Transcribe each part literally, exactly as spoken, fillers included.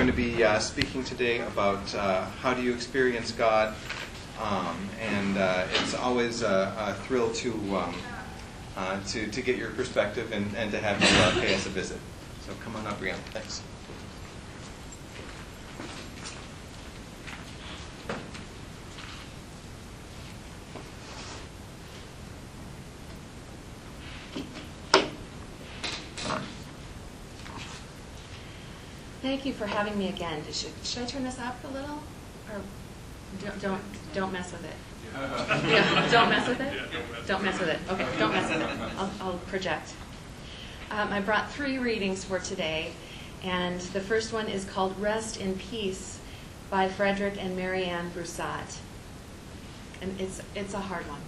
going to be uh, speaking today about uh, how do you experience God, um, and uh, it's always a, a thrill to, um, uh, to to get your perspective and, and to have you uh, pay us a visit. So come on up, Brianna. Thanks. Thank you for having me again. Should, should I turn this up a little, or don't don't, don't mess with it? Yeah, don't mess with it. Don't mess with it. Okay, don't mess with it. I'll, I'll project. Um, I brought three readings for today, and the first one is called "Rest in Peace" by Frederick and Marianne Broussat, and it's it's a hard one.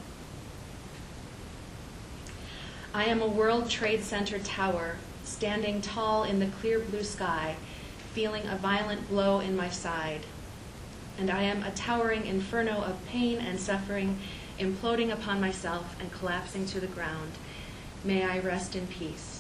I am a World Trade Center tower, standing tall in the clear blue sky, feeling a violent blow in my side. And I am a towering inferno of pain and suffering, imploding upon myself and collapsing to the ground. May I rest in peace.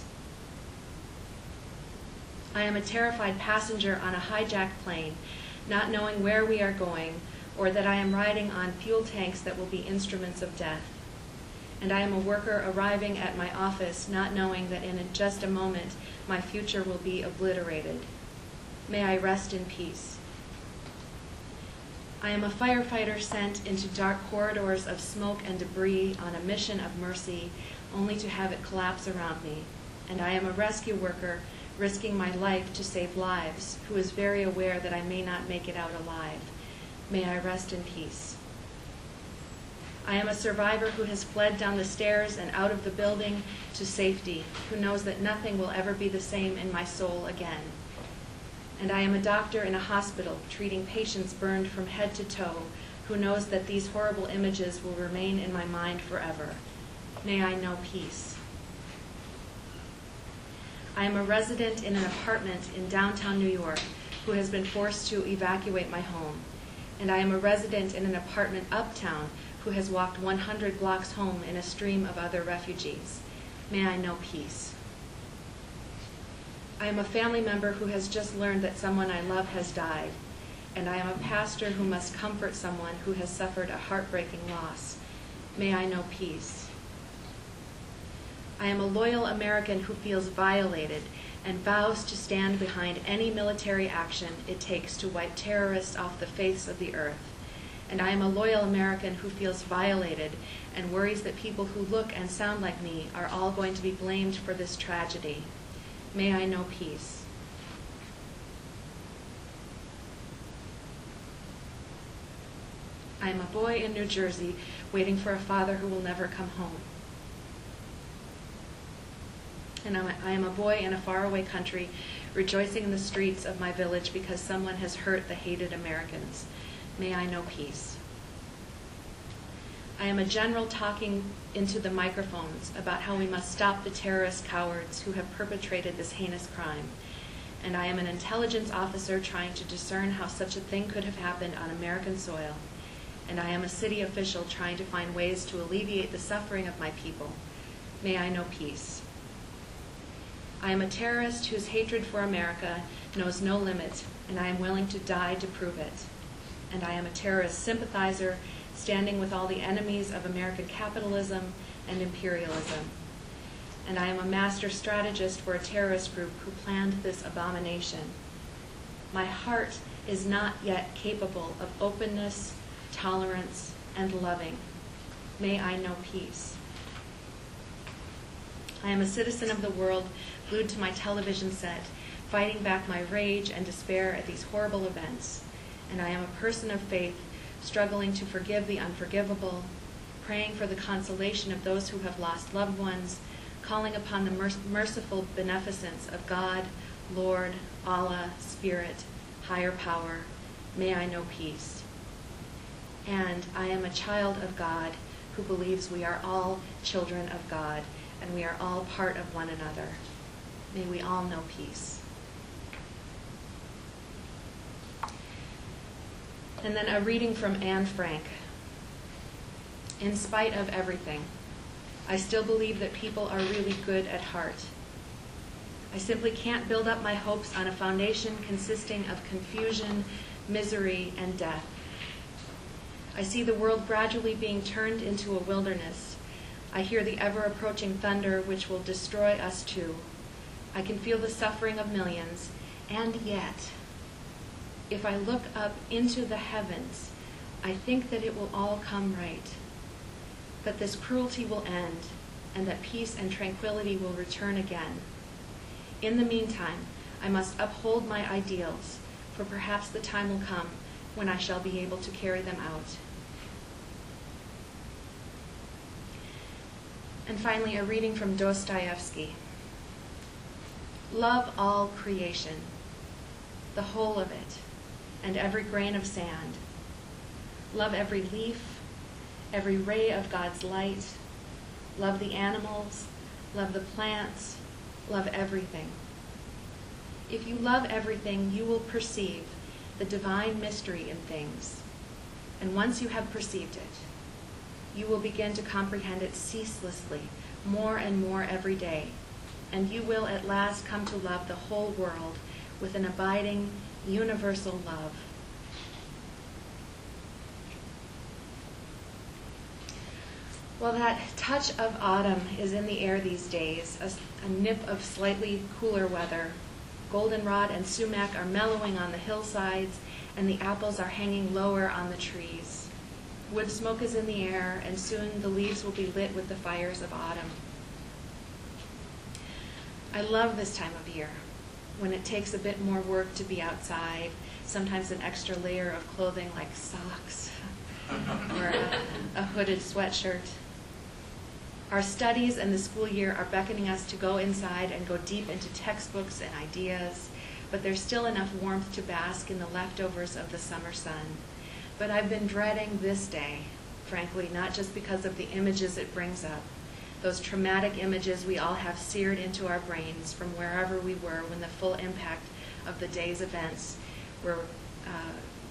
I am a terrified passenger on a hijacked plane, not knowing where we are going, or that I am riding on fuel tanks that will be instruments of death. And I am a worker arriving at my office, not knowing that in just a moment my future will be obliterated. May I rest in peace. I am a firefighter sent into dark corridors of smoke and debris on a mission of mercy, only to have it collapse around me. And I am a rescue worker risking my life to save lives, who is very aware that I may not make it out alive. May I rest in peace. I am a survivor who has fled down the stairs and out of the building to safety, who knows that nothing will ever be the same in my soul again. And I am a doctor in a hospital treating patients burned from head to toe, who knows that these horrible images will remain in my mind forever. May I know peace. I am a resident in an apartment in downtown New York who has been forced to evacuate my home. And I am a resident in an apartment uptown who has walked one hundred blocks home in a stream of other refugees. May I know peace. I am a family member who has just learned that someone I love has died, and I am a pastor who must comfort someone who has suffered a heartbreaking loss. May I know peace. I am a loyal American who feels violated and vows to stand behind any military action it takes to wipe terrorists off the face of the earth. And I am a loyal American who feels violated and worries that people who look and sound like me are all going to be blamed for this tragedy. May I know peace. I am a boy in New Jersey waiting for a father who will never come home. And I'm a, I am a boy in a faraway country rejoicing in the streets of my village because someone has hurt the hated Americans. May I know peace. I am a general talking into the microphones about how we must stop the terrorist cowards who have perpetrated this heinous crime. And I am an intelligence officer trying to discern how such a thing could have happened on American soil. And I am a city official trying to find ways to alleviate the suffering of my people. May I know peace. I am a terrorist whose hatred for America knows no limit, and I am willing to die to prove it. And I am a terrorist sympathizer standing with all the enemies of American capitalism and imperialism. And I am a master strategist for a terrorist group who planned this abomination. My heart is not yet capable of openness, tolerance, and loving. May I know peace. I am a citizen of the world, glued to my television set, fighting back my rage and despair at these horrible events. And I am a person of faith, struggling to forgive the unforgivable, praying for the consolation of those who have lost loved ones, calling upon the merc- merciful beneficence of God, Lord, Allah, Spirit, higher power. May I know peace. And I am a child of God who believes we are all children of God and we are all part of one another. May we all know peace. And then a reading from Anne Frank. In spite of everything, I still believe that people are really good at heart. I simply can't build up my hopes on a foundation consisting of confusion, misery, and death. I see the world gradually being turned into a wilderness. I hear the ever-approaching thunder which will destroy us too. I can feel the suffering of millions, and yet, if I look up into the heavens, I think that it will all come right, that this cruelty will end, and that peace and tranquility will return again. In the meantime, I must uphold my ideals, for perhaps the time will come when I shall be able to carry them out. And finally, a reading from Dostoevsky. Love all creation, the whole of it, and every grain of sand. Love every leaf, every ray of God's light. Love the animals, love the plants, love everything. If you love everything, you will perceive the divine mystery in things. And once you have perceived it, you will begin to comprehend it ceaselessly, more and more every day. And you will at last come to love the whole world with an abiding, universal love. Well, that touch of autumn is in the air these days, a, a nip of slightly cooler weather. Goldenrod and sumac are mellowing on the hillsides, and the apples are hanging lower on the trees. Wood smoke is in the air, and soon the leaves will be lit with the fires of autumn. I love this time of year, when it takes a bit more work to be outside, sometimes an extra layer of clothing like socks or a, a hooded sweatshirt. Our studies and the school year are beckoning us to go inside and go deep into textbooks and ideas, but there's still enough warmth to bask in the leftovers of the summer sun. But I've been dreading this day, frankly, not just because of the images it brings up, those traumatic images we all have seared into our brains from wherever we were when the full impact of the day's events were uh,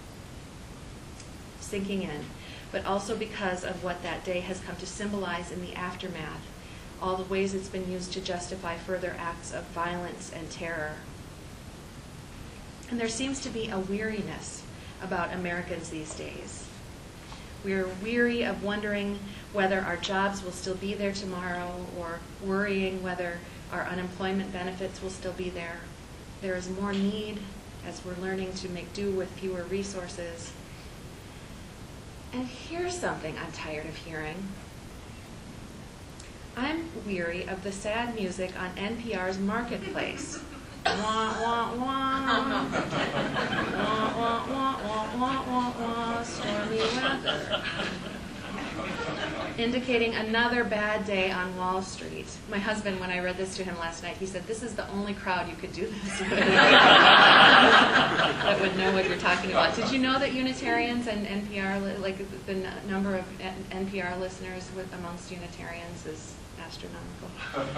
sinking in, but also because of what that day has come to symbolize in the aftermath, all the ways it's been used to justify further acts of violence and terror. And there seems to be a weariness about Americans these days. We're weary of wondering whether our jobs will still be there tomorrow, or worrying whether our unemployment benefits will still be there. There is more need as we're learning to make do with fewer resources. And here's something I'm tired of hearing. I'm weary of the sad music on N P R's Marketplace. Wah, wah, wah. Wah, wah, wah, wah, wah, wah, wah, stormy weather. Indicating another bad day on Wall Street. My husband, when I read this to him last night, he said, this is the only crowd you could do this with that would know what you're talking about. Did you know that Unitarians and N P R, like the n- number of N P R listeners with amongst Unitarians is astronomical?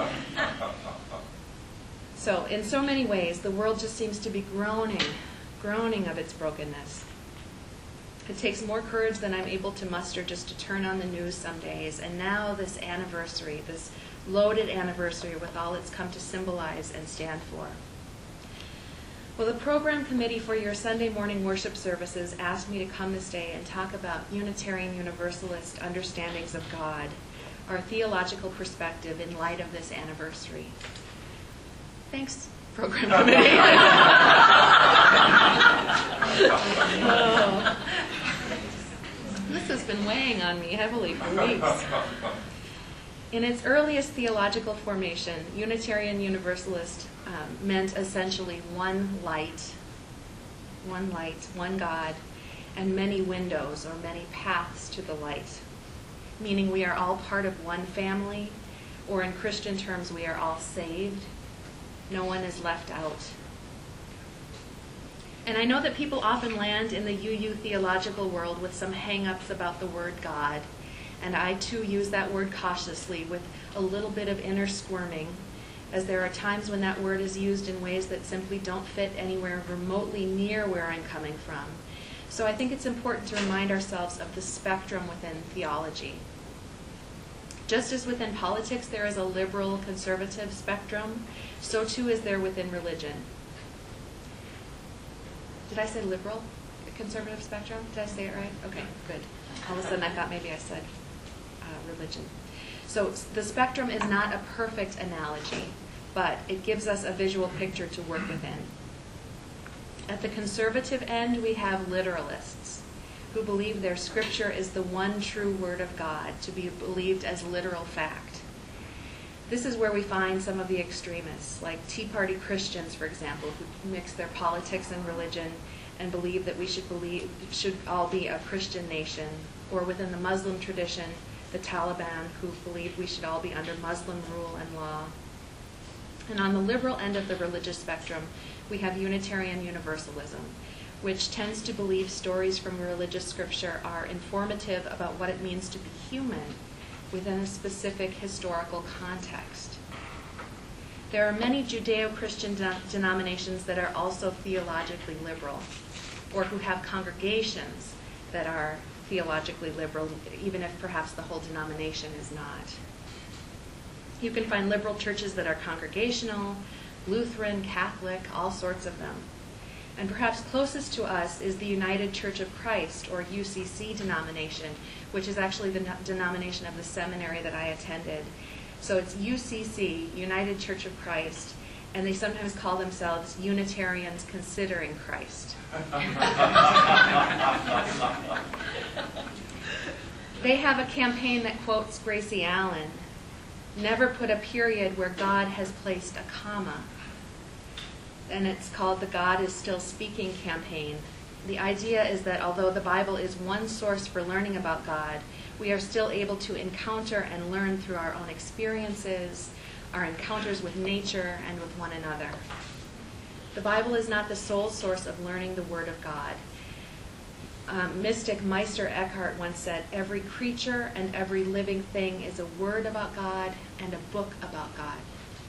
So, in so many ways, the world just seems to be groaning, groaning of its brokenness. It takes more courage than I'm able to muster just to turn on the news some days. And now this anniversary, this loaded anniversary with all it's come to symbolize and stand for. Well, the program committee for your Sunday morning worship services asked me to come this day and talk about Unitarian Universalist understandings of God, our theological perspective in light of this anniversary. Thanks, program committee. Oh. This has been weighing on me heavily for weeks. In its earliest theological formation, Unitarian Universalist um, meant essentially one light, one light, one God, and many windows or many paths to the light, meaning we are all part of one family, or in Christian terms, we are all saved. No one is left out. And I know that people often land in the U U theological world with some hang-ups about the word God. And I, too, use that word cautiously with a little bit of inner squirming, as there are times when that word is used in ways that simply don't fit anywhere remotely near where I'm coming from. So I think it's important to remind ourselves of the spectrum within theology. Just as within politics there is a liberal conservative spectrum, so too is there within religion. Did I say liberal conservative spectrum? Did I say it right? Okay, good. All of a sudden I thought maybe I said uh, religion. So the spectrum is not a perfect analogy, but it gives us a visual picture to work within. At the conservative end, we have literalists who believe their scripture is the one true word of God to be believed as literal fact. This is where we find some of the extremists, like Tea Party Christians, for example, who mix their politics and religion and believe that we should believe should all be a Christian nation, or within the Muslim tradition, the Taliban, who believe we should all be under Muslim rule and law. And on the liberal end of the religious spectrum, we have Unitarian Universalism, which tends to believe stories from religious scripture are informative about what it means to be human within a specific historical context. There are many Judeo-Christian de- denominations that are also theologically liberal, or who have congregations that are theologically liberal, even if perhaps the whole denomination is not. You can find liberal churches that are congregational, Lutheran, Catholic, all sorts of them. And perhaps closest to us is the United Church of Christ, or U C C denomination, which is actually the denomination of the seminary that I attended. So it's U C C, United Church of Christ, and they sometimes call themselves Unitarians Considering Christ. They have a campaign that quotes Gracie Allen, "Never put a period where God has placed a comma." And it's called the God is Still Speaking campaign. The idea is that although the Bible is one source for learning about God, we are still able to encounter and learn through our own experiences, our encounters with nature, and with one another. The Bible is not the sole source of learning the Word of God. Um, mystic Meister Eckhart once said, "Every creature and every living thing is a word about God and a book about God."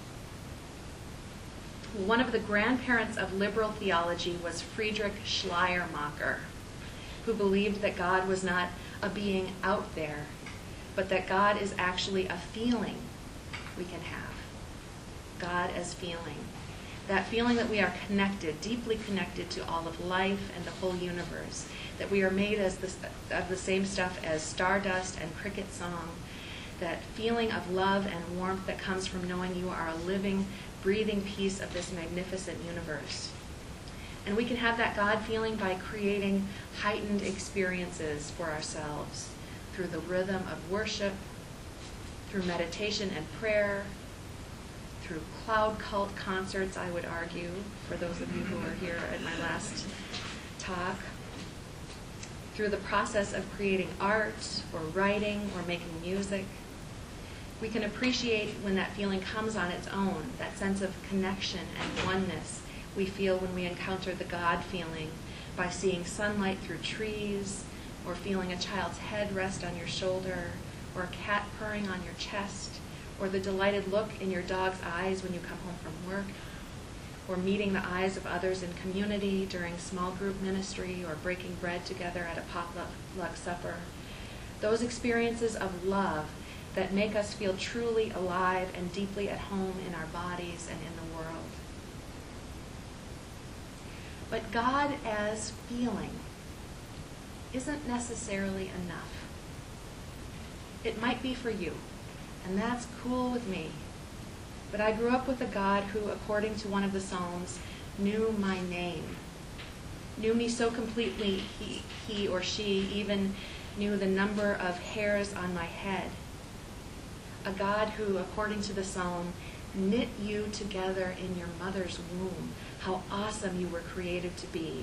One of the grandparents of liberal theology was Friedrich Schleiermacher, who believed that God was not a being out there, but that God is actually a feeling we can have. God as feeling. That feeling that we are connected, deeply connected to all of life and the whole universe, that we are made as the, of the same stuff as stardust and cricket song, that feeling of love and warmth that comes from knowing you are a living, breathing piece of this magnificent universe. And we can have that God feeling by creating heightened experiences for ourselves through the rhythm of worship, through meditation and prayer, through cloud cult concerts, I would argue, for those of you who were here at my last talk, through the process of creating art or writing or making music. We can appreciate when that feeling comes on its own, that sense of connection and oneness we feel when we encounter the God feeling by seeing sunlight through trees, or feeling a child's head rest on your shoulder, or a cat purring on your chest, or the delighted look in your dog's eyes when you come home from work, or meeting the eyes of others in community during small group ministry, or breaking bread together at a potluck supper. Those experiences of love that make us feel truly alive and deeply at home in our bodies and in the world. But God as feeling isn't necessarily enough. It might be for you, and that's cool with me. But I grew up with a God who, according to one of the Psalms, knew my name, knew me so completely he, he or she even knew the number of hairs on my head. A God who, according to the Psalm, knit you together in your mother's womb. How awesome you were created to be.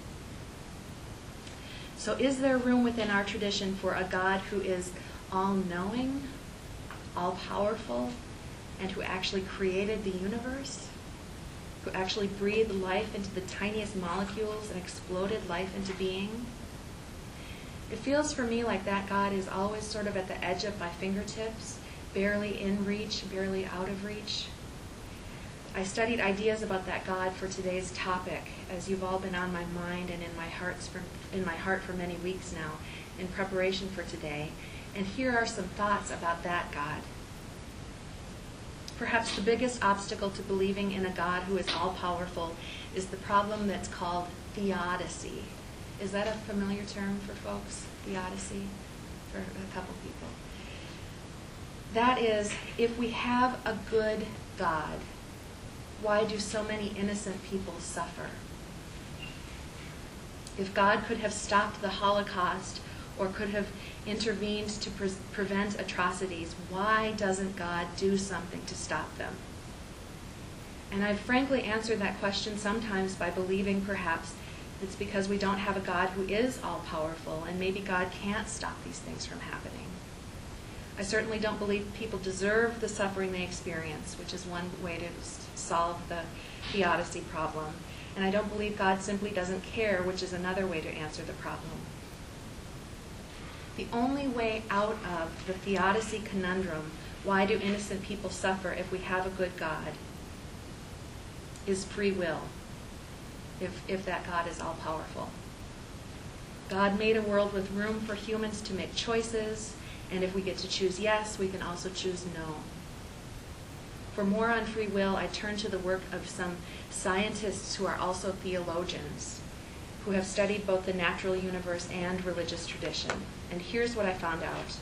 So is there room within our tradition for a God who is all-knowing, all-powerful, and who actually created the universe? Who actually breathed life into the tiniest molecules and exploded life into being? It feels for me like that God is always sort of at the edge of my fingertips, barely in reach, barely out of reach. I studied ideas about that God for today's topic, as you've all been on my mind and in my hearts for, in my heart for many weeks now, in preparation for today. And here are some thoughts about that God. Perhaps the biggest obstacle to believing in a God who is all-powerful is the problem that's called theodicy. Is that a familiar term for folks? Theodicy? For a couple people. That is, if we have a good God, why do so many innocent people suffer? If God could have stopped the Holocaust or could have intervened to pre- prevent atrocities, why doesn't God do something to stop them? And I've frankly answered that question sometimes by believing perhaps it's because we don't have a God who is all-powerful, and maybe God can't stop these things from happening. I certainly don't believe people deserve the suffering they experience, which is one way to s- solve the theodicy problem. And I don't believe God simply doesn't care, which is another way to answer the problem. The only way out of the theodicy conundrum, why do innocent people suffer if we have a good God, is free will, if, if that God is all-powerful. God made a world with room for humans to make choices, and if we get to choose yes, we can also choose no. For more on free will, I turn to the work of some scientists who are also theologians, who have studied both the natural universe and religious tradition. And here's what I found out.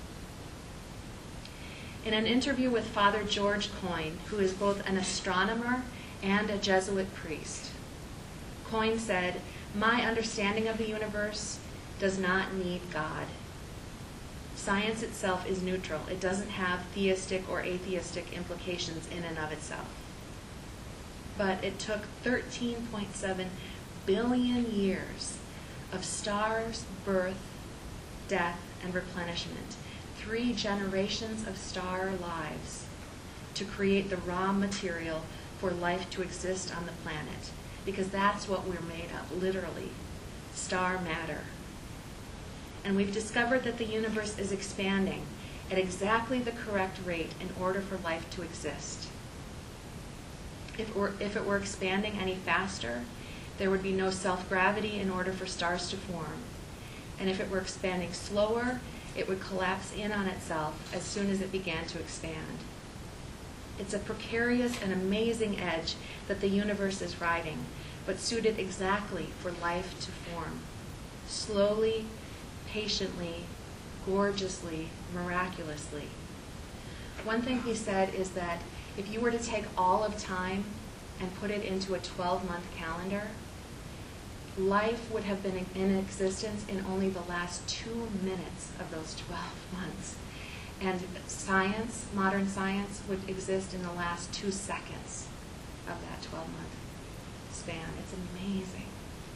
In an interview with Father George Coyne, who is both an astronomer and a Jesuit priest, Coyne said, "My understanding of the universe does not need God. Science itself is neutral. It doesn't have theistic or atheistic implications in and of itself." But it took thirteen point seven billion years of stars' birth, death, and replenishment, three generations of star lives, to create the raw material for life to exist on the planet. Because that's what we're made of, literally, star matter. And we've discovered that the universe is expanding at exactly the correct rate in order for life to exist. If it were, if it were expanding any faster, there would be no self-gravity in order for stars to form. And if it were expanding slower, it would collapse in on itself as soon as it began to expand. It's a precarious and amazing edge that the universe is riding, but suited exactly for life to form. Slowly, patiently, gorgeously, miraculously. One thing he said is that if you were to take all of time and put it into a twelve-month calendar, life would have been in existence in only the last two minutes of those twelve months. And science, modern science, would exist in the last two seconds of that twelve-month span. It's amazing.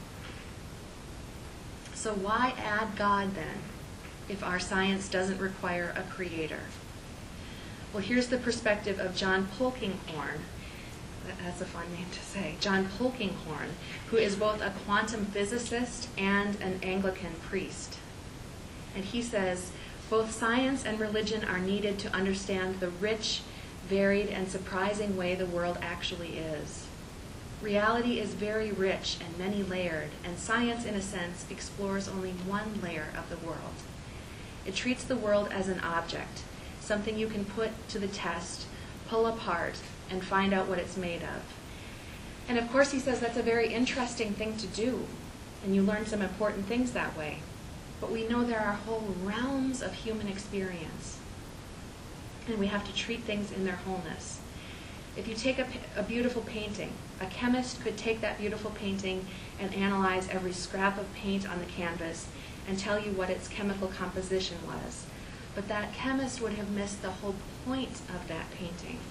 So why add God then, if our science doesn't require a creator? Well, here's the perspective of John Polkinghorne. That's a fun name to say. John Polkinghorne, who is both a quantum physicist and an Anglican priest. And he says, both science and religion are needed to understand the rich, varied, and surprising way the world actually is. Reality is very rich and many-layered, and science, in a sense, explores only one layer of the world. It treats the world as an object, something you can put to the test, pull apart, and find out what it's made of. And of course, he says that's a very interesting thing to do, and you learn some important things that way. But we know there are whole realms of human experience, and we have to treat things in their wholeness. If you take a, a beautiful painting, a chemist could take that beautiful painting and analyze every scrap of paint on the canvas and tell you what its chemical composition was. But that chemist would have missed the whole point of that painting,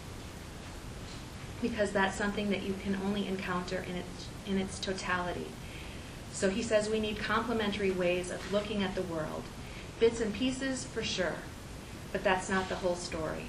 because that's something that you can only encounter in its, in its totality. So he says we need complementary ways of looking at the world. Bits and pieces, for sure, but that's not the whole story.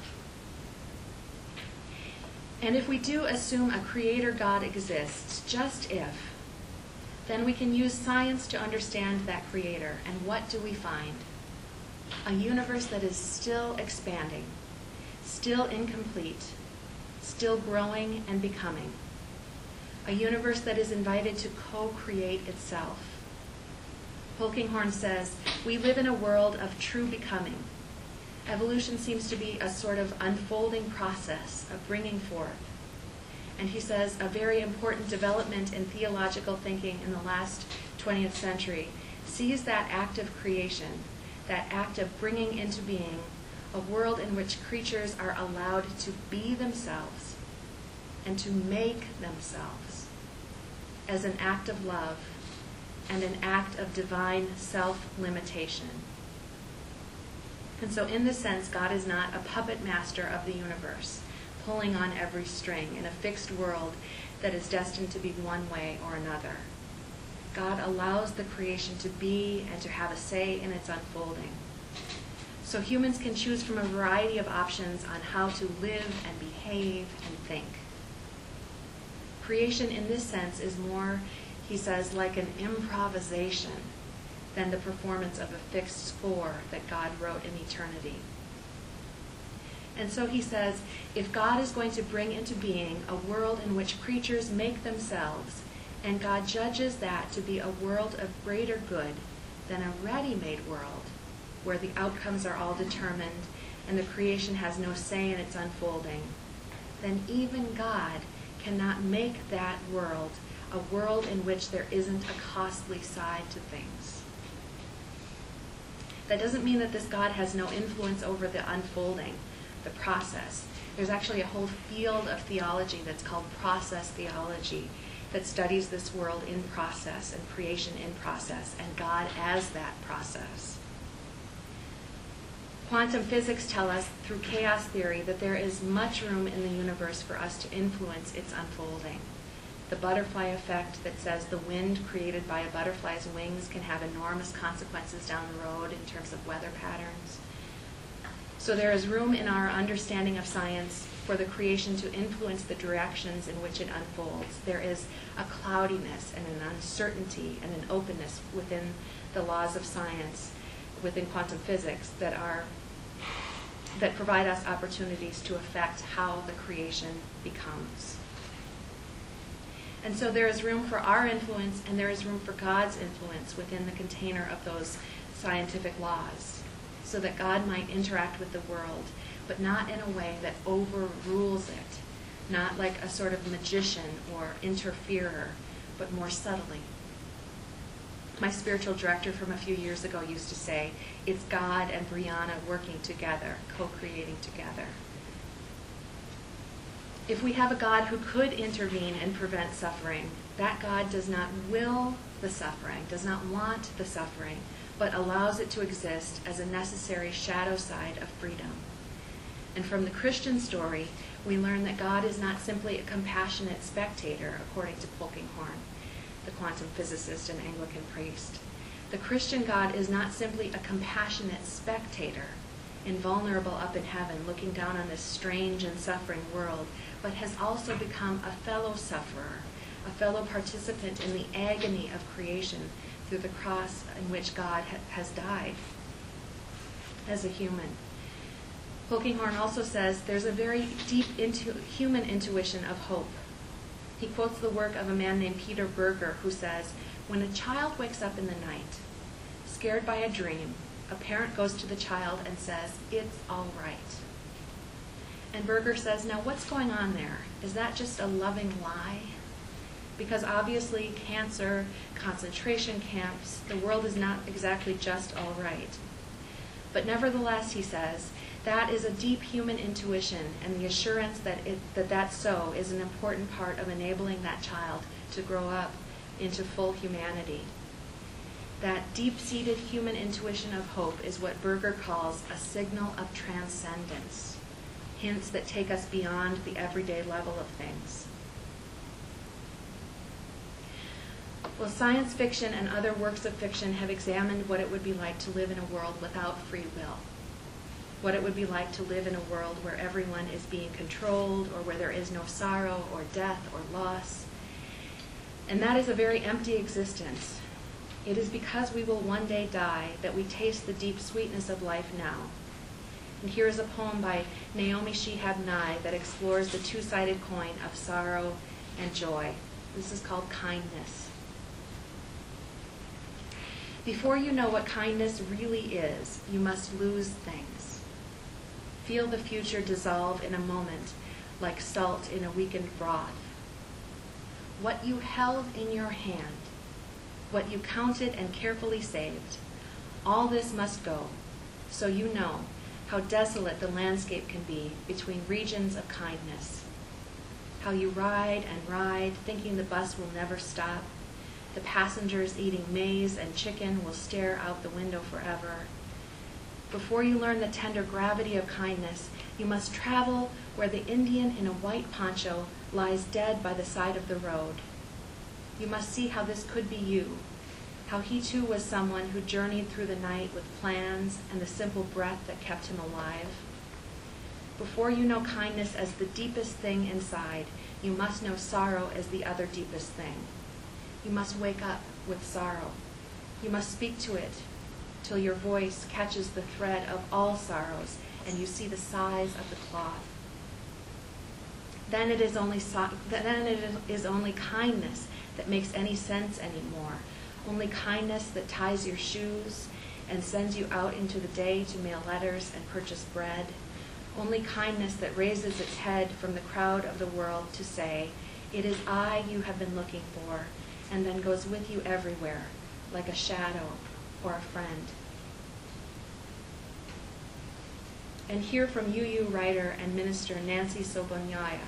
And if we do assume a creator God exists, just if, then we can use science to understand that creator. And what do we find? A universe that is still expanding, still incomplete, still growing and becoming. A universe that is invited to co-create itself. Polkinghorne says, We live in a world of true becoming. Evolution seems to be a sort of unfolding process of bringing forth. And he says a very important development in theological thinking in the last twentieth century sees that act of creation, that act of bringing into being a world in which creatures are allowed to be themselves and to make themselves, as an act of love and an act of divine self-limitation. And so in this sense, God is not a puppet master of the universe, pulling on every string in a fixed world that is destined to be one way or another. God allows the creation to be and to have a say in its unfolding. So humans can choose from a variety of options on how to live and behave and think. Creation in this sense is more, he says, like an improvisation than the performance of a fixed score that God wrote in eternity. And so he says, if God is going to bring into being a world in which creatures make themselves, and God judges that to be a world of greater good than a ready-made world, where the outcomes are all determined and the creation has no say in its unfolding, then even God cannot make that world a world in which there isn't a costly side to things. That doesn't mean that this God has no influence over the unfolding, the process. There's actually a whole field of theology that's called process theology that studies this world in process and creation in process and God as that process. Quantum physics tell us through chaos theory that there is much room in the universe for us to influence its unfolding. The butterfly effect that says the wind created by a butterfly's wings can have enormous consequences down the road in terms of weather patterns. So there is room in our understanding of science for the creation to influence the directions in which it unfolds. There is a cloudiness and an uncertainty and an openness within the laws of science, within quantum physics, that are that provide us opportunities to affect how the creation becomes. And so there is room for our influence and there is room for God's influence within the container of those scientific laws, so that God might interact with the world, but not in a way that overrules it, not like a sort of magician or interferer, but more subtly. My spiritual director from a few years ago used to say, it's God and Brianna working together, co-creating together. If we have a God who could intervene and prevent suffering, that God does not will the suffering, does not want the suffering, but allows it to exist as a necessary shadow side of freedom. And from the Christian story, we learn that God is not simply a compassionate spectator, according to Polkinghorne, the quantum physicist and Anglican priest. The Christian God is not simply a compassionate spectator, invulnerable up in heaven, looking down on this strange and suffering world, but has also become a fellow sufferer, a fellow participant in the agony of creation through the cross in which God ha- has died as a human. Polkinghorne also says there's a very deep intu- human intuition of hope. He quotes the work of a man named Peter Berger, who says, when a child wakes up in the night, scared by a dream, a parent goes to the child and says, it's all right. And Berger says, now what's going on there? Is that just a loving lie? Because obviously cancer, concentration camps, the world is not exactly just all right. But nevertheless, he says, that is a deep human intuition, and the assurance that, it, that that's so is an important part of enabling that child to grow up into full humanity. That deep-seated human intuition of hope is what Berger calls a signal of transcendence, hints that take us beyond the everyday level of things. Well, science fiction and other works of fiction have examined what it would be like to live in a world without free will, what it would be like to live in a world where everyone is being controlled, or where there is no sorrow or death or loss. And that is a very empty existence. It is because we will one day die that we taste the deep sweetness of life now. And here is a poem by Naomi Shihab Nye that explores the two-sided coin of sorrow and joy. This is called Kindness. Before you know what kindness really is, you must lose things. Feel the future dissolve in a moment, like salt in a weakened broth. What you held in your hand, what you counted and carefully saved, all this must go, so you know how desolate the landscape can be between regions of kindness. How you ride and ride, thinking the bus will never stop. The passengers eating maize and chicken will stare out the window forever. Before you learn the tender gravity of kindness, you must travel where the Indian in a white poncho lies dead by the side of the road. You must see how this could be you, how he too was someone who journeyed through the night with plans and the simple breath that kept him alive. Before you know kindness as the deepest thing inside, you must know sorrow as the other deepest thing. You must wake up with sorrow. You must speak to it till your voice catches the thread of all sorrows and you see the size of the cloth. Then it is only so- then it is only kindness that makes any sense anymore. Only kindness that ties your shoes and sends you out into the day to mail letters and purchase bread. Only kindness that raises its head from the crowd of the world to say, "It is I you have been looking for," and then goes with you everywhere, like a shadow or a friend. And hear from U U writer and minister Nancy Sobonyaya.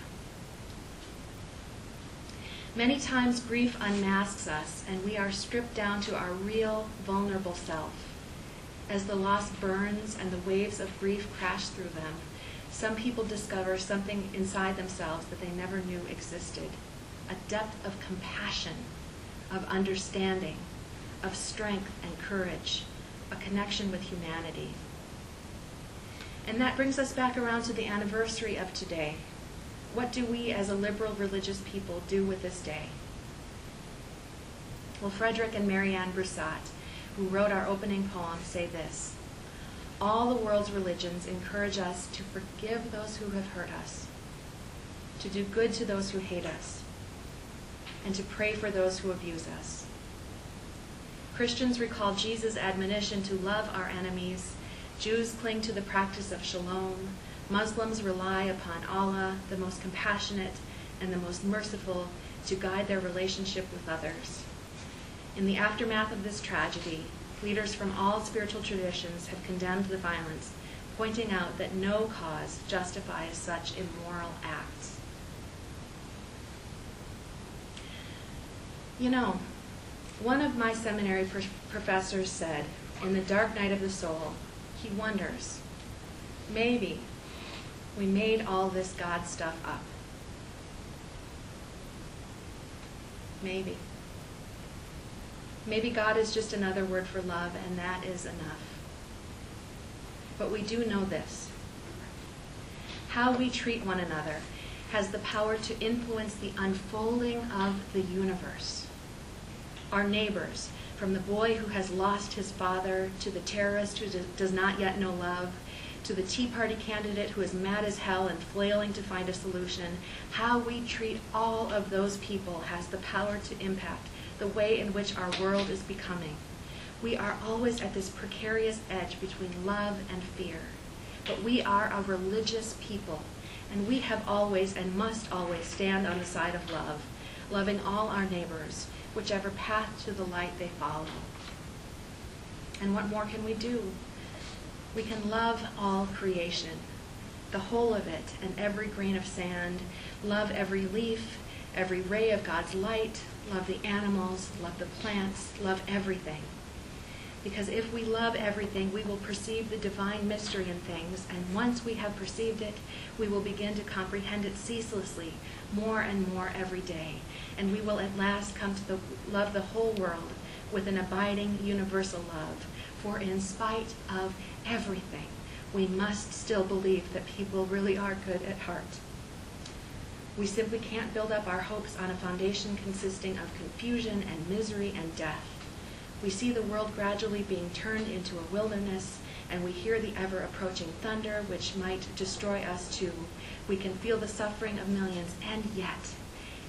Many times grief unmasks us, and we are stripped down to our real, vulnerable self. As the loss burns and the waves of grief crash through them, some people discover something inside themselves that they never knew existed, a depth of compassion, of understanding, of strength and courage, a connection with humanity. And that brings us back around to the anniversary of today. What do we as a liberal religious people do with this day? Well, Frederick and Marianne Broussat, who wrote our opening poem, say this: all the world's religions encourage us to forgive those who have hurt us, to do good to those who hate us, and to pray for those who abuse us. Christians recall Jesus' admonition to love our enemies. Jews cling to the practice of shalom. Muslims rely upon Allah, the most compassionate and the most merciful, to guide their relationship with others. In the aftermath of this tragedy, leaders from all spiritual traditions have condemned the violence, pointing out that no cause justifies such immoral acts. You know, one of my seminary pr- professors said, in the dark night of the soul, he wonders, maybe we made all this God stuff up. Maybe. Maybe God is just another word for love, and that is enough. But we do know this. How we treat one another has the power to influence the unfolding of the universe. Our neighbors, from the boy who has lost his father, to the terrorist who does not yet know love, to the Tea Party candidate who is mad as hell and flailing to find a solution, how we treat all of those people has the power to impact the way in which our world is becoming. We are always at this precarious edge between love and fear. But we are a religious people, and we have always and must always stand on the side of love, loving all our neighbors, whichever path to the light they follow. And what more can we do? We can love all creation, the whole of it and every grain of sand, love every leaf, every ray of God's light, love the animals, love the plants, love everything. Because if we love everything, we will perceive the divine mystery in things, and once we have perceived it, we will begin to comprehend it ceaselessly, more and more every day, and we will at last come to the, love the whole world with an abiding universal love. For in spite of everything, we must still believe that people really are good at heart. We simply can't build up our hopes on a foundation consisting of confusion and misery and death. We see the world gradually being turned into a wilderness, and we hear the ever-approaching thunder which might destroy us too. We can feel the suffering of millions, and yet,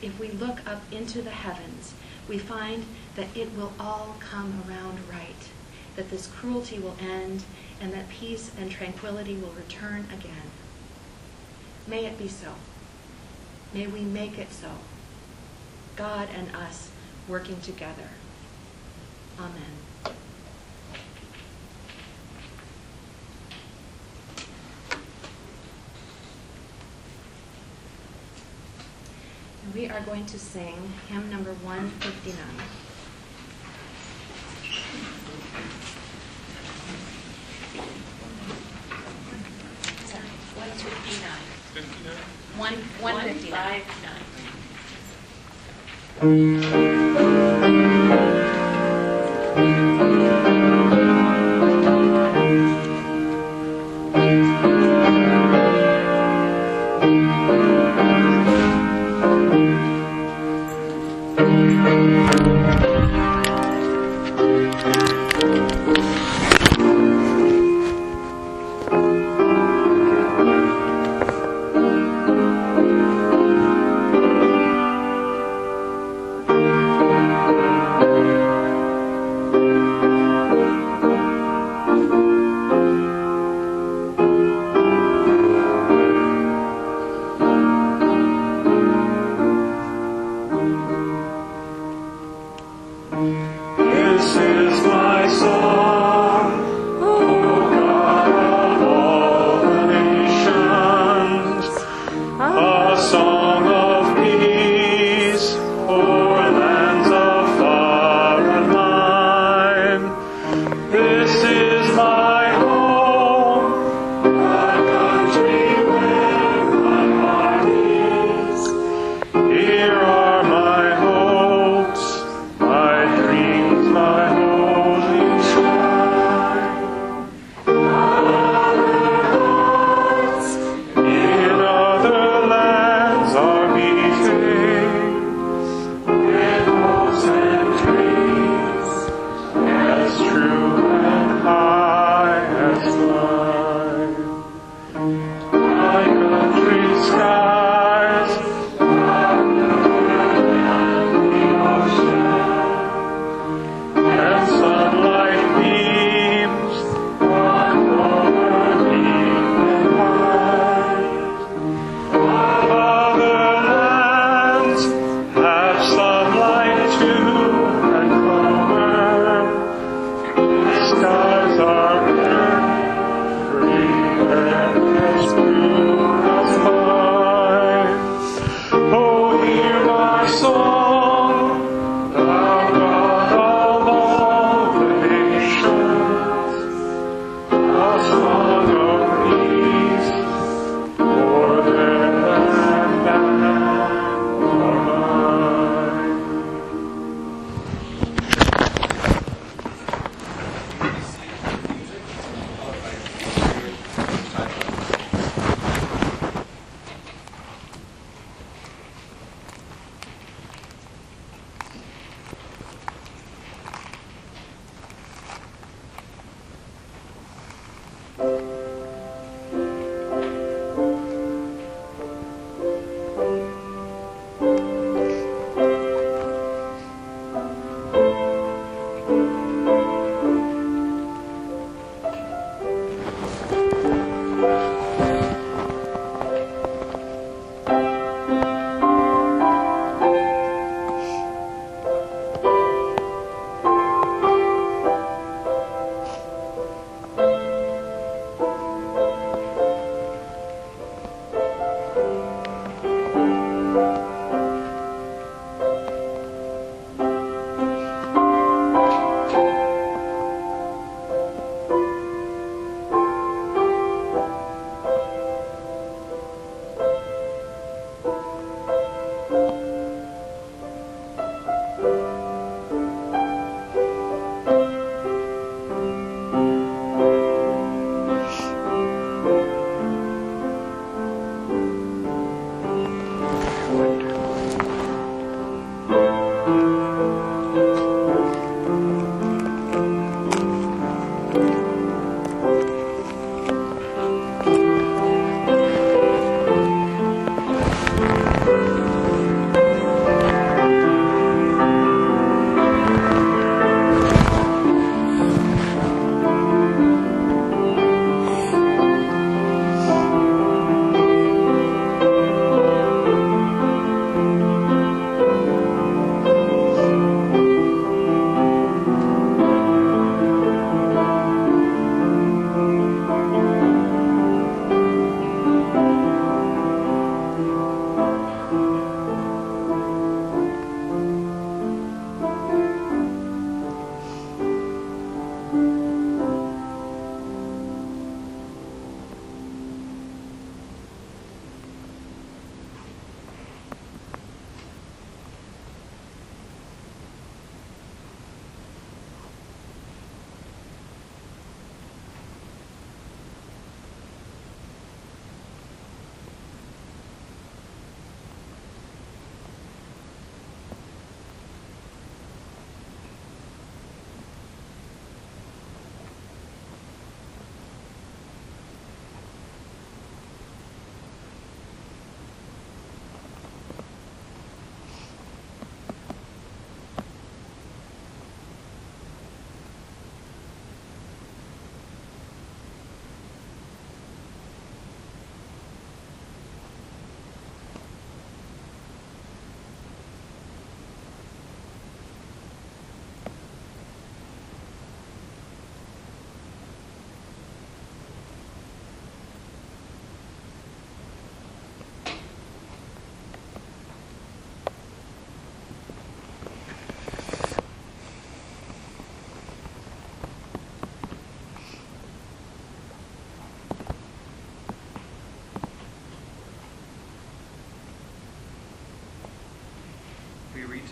if we look up into the heavens, we find that it will all come around right, that this cruelty will end, and that peace and tranquility will return again. May it be so. May we make it so. God and us working together. Amen. And we are going to sing hymn number one fifty-nine. one fifty-nine. One, one fifty-nine. Thank you.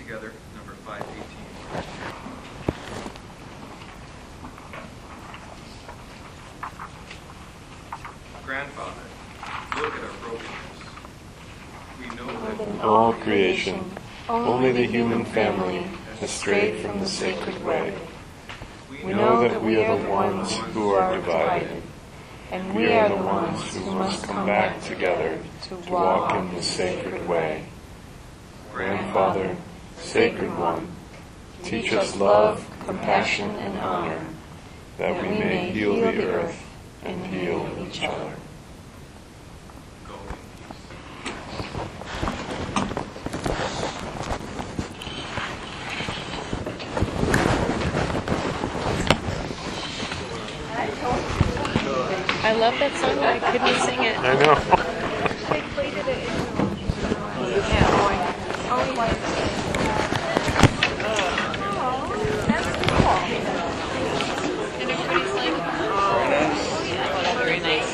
together, number five eighteen. Grandfather, look at our brokenness. We know that In all creation, only the human family has strayed from the sacred way. We know that we are the ones who are divided, and we are the ones who must come back together to walk in the sacred way. Grandfather, Sacred One, teach us love, compassion, and honor, that we may heal the earth and heal each other. go in I love that song, but I couldn't sing it. I know. They played it at yeah, boy. Oh, and everybody's like, oh, yeah, very nice.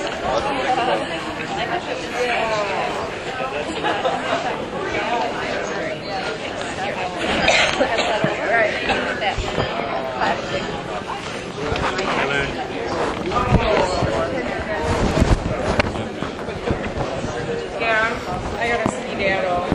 I gotta see Dad all.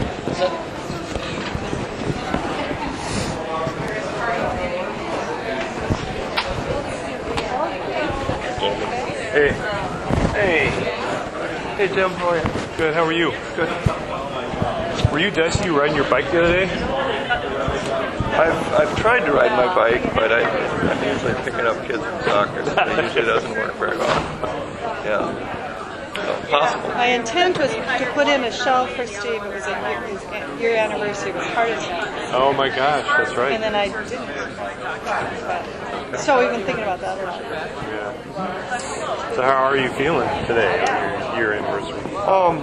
Hey. Hey. Hey, Jim. How are you? Good. How are you? Good. Were you Desi? You riding your bike the other day? I've, I've tried to ride my bike, but I, I'm usually picking up kids from soccer, so it usually doesn't work very well. Yeah. So, possible. My intent was to put in a shelf for Steve. It was a year, his year anniversary. It was hard as hell. Oh my gosh, that's right. And then I didn't. But, so we've been thinking about that a lot. Yeah. So how are you feeling today on your year anniversary? Um,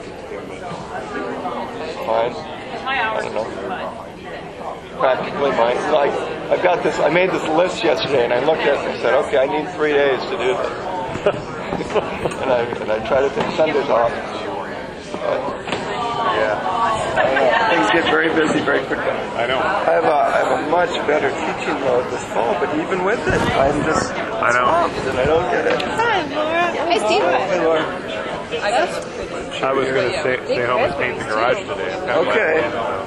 fine. I don't know. Practically mine. Like, I've got this, I made this list yesterday, and I looked at it and I said, okay, I need three days to do this. and I and I try to take Sundays off. But, Yeah. I don't know. Things get very busy very quickly. I know. I have a, I have a much better teaching load this fall, but even with it, I'm just I know. swamped and I don't get it. Hi, Laura. Hey, Steve. Hey, Laura. I was going to stay, stay home and paint the garage today. I've got my- Okay.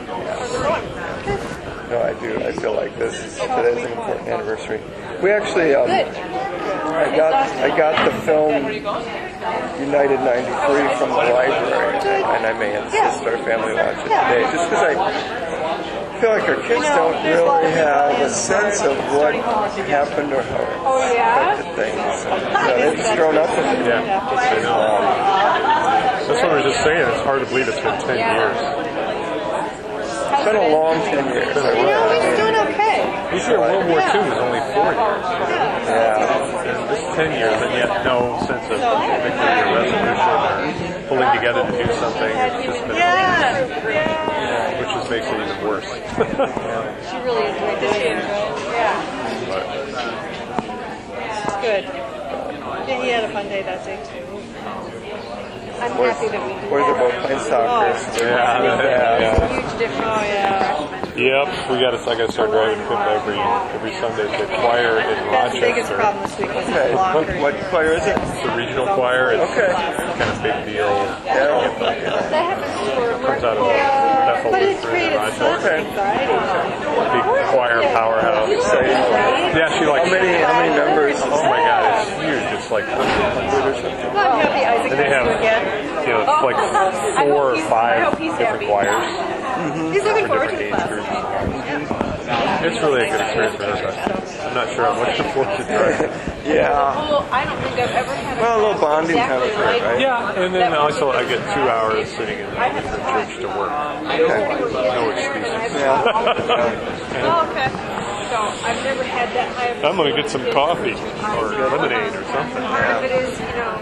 No, I do. I feel like this. Today's an important anniversary. We actually, um, I got I got the film United ninety-three from the library, and I may insist our family watch it today, just because I feel like our kids don't really have a sense of what happened or how it affected things. So they've just grown up with it. Yeah. I know. That's what I was just saying. It's hard to believe it's been ten years. It's been a long ten years. You know, he's doing okay. Usually World War Two was only four years. Yeah. This is ten years, and yet no sense of victory or resolution or pulling together to do something. It's just been, Yeah. which just makes it even worse. She really enjoyed it. Yeah. But, Good. Yeah, he had a fun day that day, too. I'm Boys, happy that we do boys are both playing soccer. Oh. So yeah, yeah. yeah. Huge difference. Oh, yeah. Yep, we got to. I got to start driving Pip every every Sunday to the choir in That's the biggest Rochester. problem this week was Okay. the What, blockers. what choir is it? It's a regional choir. It's Okay. kind of big deal. Yeah. Comes out of Bethel But it Lutheran in created such Rochester. anxiety. Big choir powerhouse. Yeah, she like. How many how many members? Oh my God, it's huge. It's like I'm happy Isaac And they have, again. you know, it's like four or five different choirs. He's looking for forward to different the age class. groups. It's really a good experience for everybody. I'm not sure I'm looking forward to driving. Yeah. Well, I don't think I've ever had a Well, a little bonding time exactly occurred, like right? Yeah, and then also I get two hours sitting in the Lutheran church to work. No excuses. Yeah. Oh, okay. So I've never had that high of I'm going to get some coffee or lemonade or something. part of it is, you know.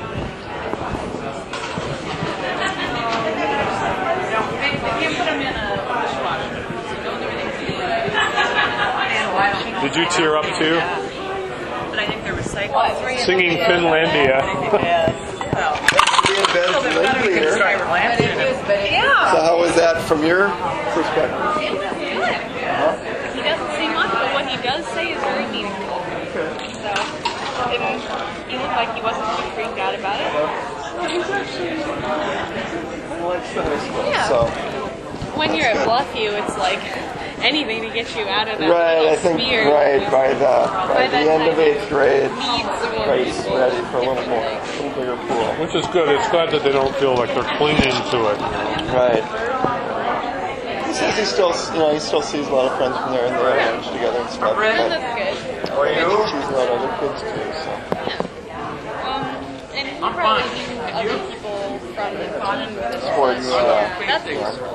Did you tear up too? But I think they're recycled. Singing Finlandia. Being Ben's lead leader. Yeah. So how was that from your perspective. He doesn't say much, but what he does say is very meaningful. So, and he looked like he wasn't too freaked out about it. Well, he's actually I like Sunday school, Yeah. so. When you're at Bluffview, it's like anything to get you out of that Right, little I think, sphere. right, by the, by By the that end of time, eighth grade, needs some more right, people. ready for a little more, a little bigger pool. Which is good. It's glad that they don't feel like they're clinging to it. Right. He says he still, you know, he still sees a lot of friends from there and they're at lunch together and stuff. Well, But that's good. he sees a lot of other kids too, so. Um, and he probably knew other people from the community. Sports, uh, That's useful.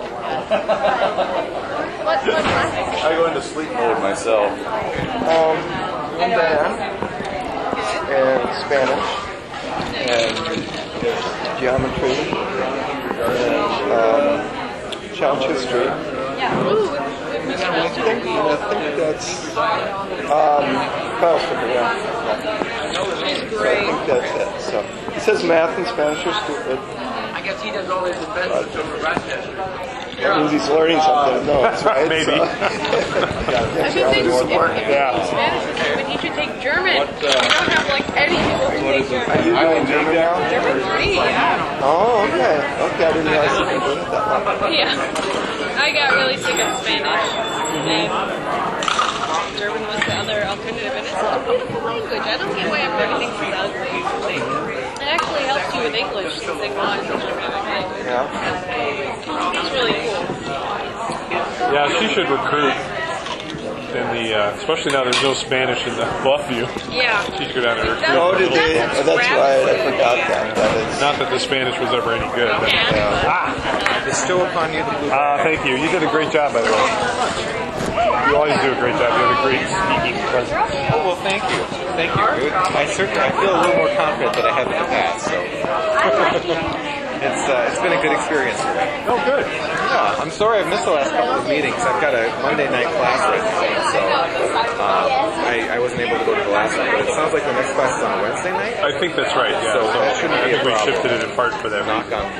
What, what class? I go into sleep mode myself. Um, Dan, and Spanish, and geometry, and um, challenge history. Yeah. Ooh, with, with I think, and I think that's um, fellowship, yeah. It's So I great. think that's it. So he says math and Spanish are stupid. I guess he does all his investments over Rochester. That means he's learning something. No, that's right. Maybe. So. I should think if, if Yeah. Spanish is stupid, he should take German. You don't have like any people who take German. Are you doing German now? German three, yeah. Oh, okay. Okay, I didn't realize you could do it that long. Yeah. I got really sick of Spanish. And German was the other alternative. And it's such a beautiful language. I don't get why everybody thinks it's ugly. It actually helps you with English since English is such a beautiful language. Yeah. It's really cool. Yeah, she should recruit in the, uh, especially now there's no Spanish in the Bluffview. Yeah. She should go down and recruit. Oh, did they? Oh, that's right. I forgot that. That is. Not that the Spanish was ever any good. But, Yeah. ah, Bestow upon you the blue. uh, thank you. You did a great job, by the way. You always do a great job. You have a great speaking presence. Oh, well, thank you. Thank you. I certainly I feel a little more confident than I have in the past, so. It's, uh, it's been a good experience for me. Oh, good. Yeah, I'm sorry I've missed the last couple of meetings. I've got a Monday night class right now, so um, I, I wasn't able to go to the last one. But it sounds like the next class is on Wednesday night. I think that's right, yeah. So So, that shouldn't I be a think we problem. shifted it in part for that Knock week. on.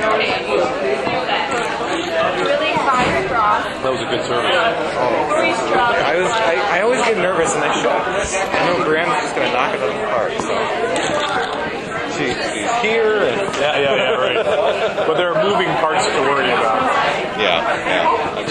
That was a good service. I was I, I always get nervous and I show up. I know Brianna's just going to knock it out of the park, so. She, she's here and. Yeah, yeah, yeah, right. But there are moving parts to worry about. Yeah, yeah.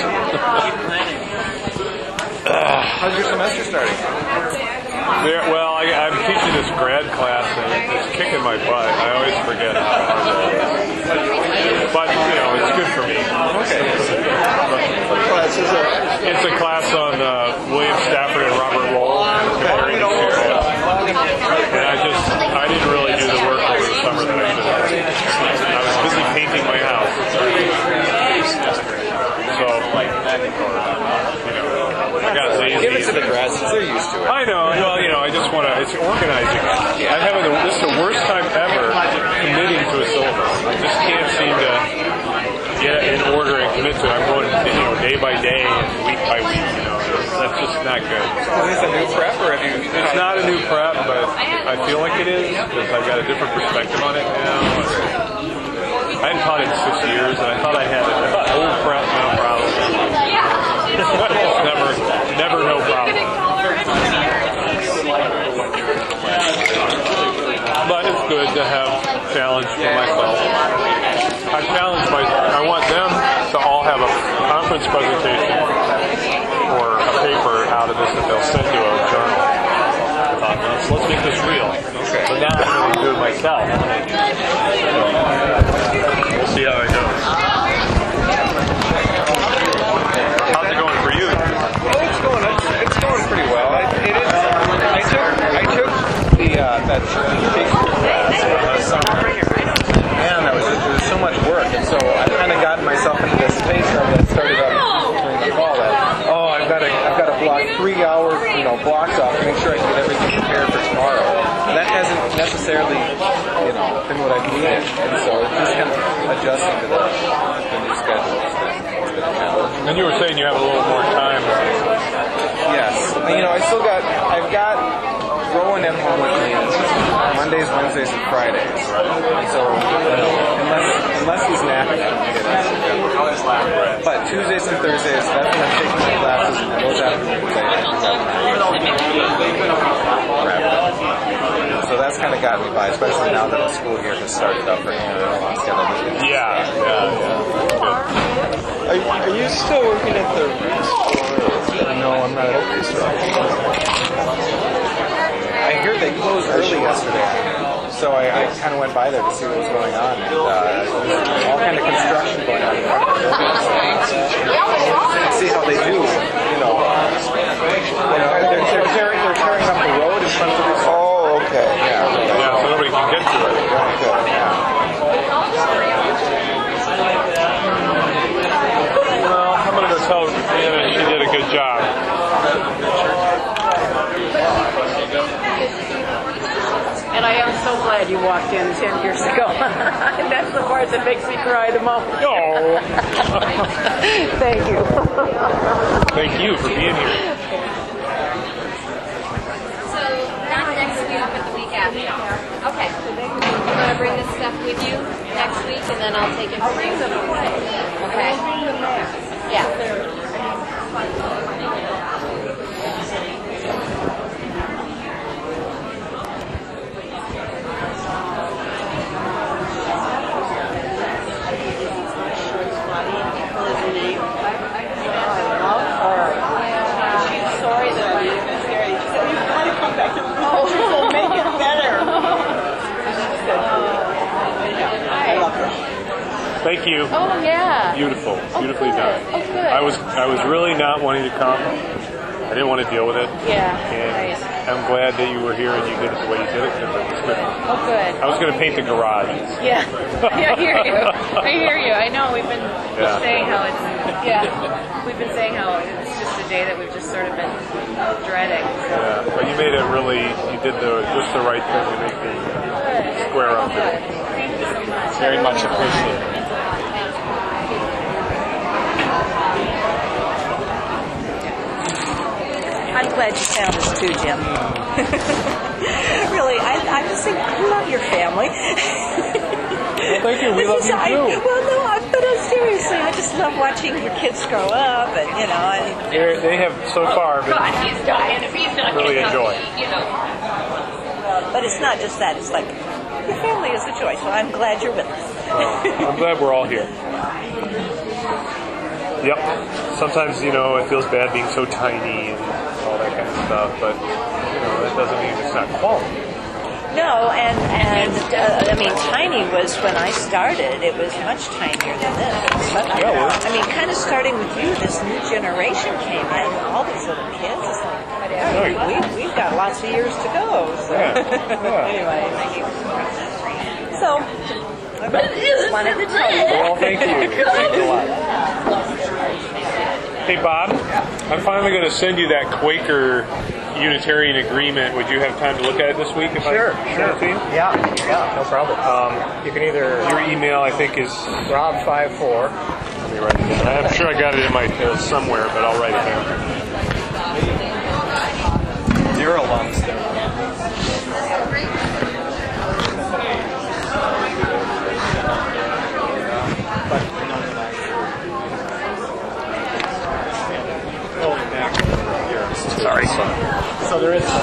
Uh, how's your semester starting? There, well, I, I'm teaching this grad class and it's kicking my butt. I always forget how hard that is. But, you know, it's good for me. Okay. What class is it? It's a class on uh, William Stafford and Robert Roll comparing the two. And I just, I didn't really do the work over the summer that I should have. I was busy painting my house. So, you know, I got lazy. Give it to the grads, they're used to it. I know. Well, you know, I just want to. It's organizing. I'm having the, this is the worst time ever committing to a syllabus. I just can't seem to get it in order and commit to it. I'm going, you know, day by day and week by week. You know, that's just not good. Is this a new prep or have you? It's not a new prep, but I feel like it is because I've got a different perspective on it now. I hadn't taught it in six years, and I thought I had it. Old prep, no problem. never, never no problem. But it's good to have challenge for myself. I've challenged my. I want them to all have a conference presentation or a paper out of this that they'll send to a journal. I thought, let's, let's make this real. Okay. But now I'm going to do it myself. We'll see how it goes. How's it going for you? Oh, it's going. It's, it's going pretty well. It, it is. I took. I took the uh, that Shakespeare class last summer, and that was it was so much work, and so I kind of gotten myself into this space where I started up during the fall. That oh, I've got to I've got to block three hour you know blocks off to make sure I can get everything prepared for tomorrow. And that hasn't necessarily you know been what I've needed, and so it's just kind of adjusting to the, the new schedule. It's been, it's been a challenge. And you were saying you have a little more time. Yes. You know, I still got, I've got Rowan at home with me Mondays, Wednesdays, and Fridays. And so, you know, unless, unless he's napping, I don't get it. But Tuesdays and Thursdays, that's when I'm taking my classes, and those afternoons I So that's kind of gotten me by, especially now that the school year has started up for Hannah. Yeah, yeah, yeah. Are, are you still working at the restaurant? No, I'm not at the restaurant. I heard they closed early yesterday, so I, I kind of went by there to see what was going on, and uh, all kind of construction going on. See how they do, you know. You know they're, they're, tearing, they're tearing up the road in front of the. Oh, okay. Yeah, yeah, so nobody can get to it. Okay. Yeah. Well, I'm going to go tell Anna she did a good job. And I am so glad you walked in ten years ago. That's the part that makes me cry the most. Oh. Thank you. Thank you for being here. So, not next week, but the week after. Okay. I'm going to bring this stuff with you next week, and then I'll take it from you. Okay? Yeah. Thank you. Oh, yeah. Beautiful. Beautifully oh, done. Oh, good. I was I was really not wanting to come. I didn't want to deal with it. Yeah. And Nice. I'm glad that you were here and you did it the way you did it because it was good. Oh, good. I was going to paint the garage. Yeah. I hear you. I hear you. I know we've been Yeah. saying how it's, yeah, we've been saying how it's just a day that we've just sort of been dreading. Yeah, but you made it really, you did the just the right thing to make the uh, square up there. Thank you so much. Very much appreciated. I'm glad you found us too, Jim. Really, I, I just think I love your family. Well, thank you. We love you I, too. well, no, I, but uh, seriously, I just love watching your kids grow up, and you know, and They're, they have so far been God, he's dying. If he's not really getting enjoy. up, you know. but it's not just that. It's like your family is a joy. So I'm glad you're with us. Well, I'm glad we're all here. Yep. Sometimes, you know, it feels bad being so tiny and all that kind of stuff, but, you know, that doesn't mean it's not quality. No, and and uh, I mean, tiny was when I started. It was much tinier than this. But, Yeah, well- I mean, kind of starting with you, this new generation came in, all these little kids. It's like, whatever. We, we've got lots of years to go. So. Yeah, yeah. Anyway, thank you. So, I just wanted to tell you. Well, thank you. Thanks a lot. Hey, Bob, I'm finally going to send you that Quaker Unitarian agreement. Would you have time to look at it this week? If Sure, I sure. send it to you? Yeah, yeah, no problem. Um, you can either Your email, I think, is. Rob five four. Let me write it down. I'm sure I got it in my uh, somewhere, but I'll write it down. Zero alums there. Sorry. So there is.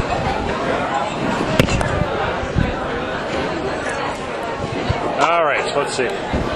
All right, let's see.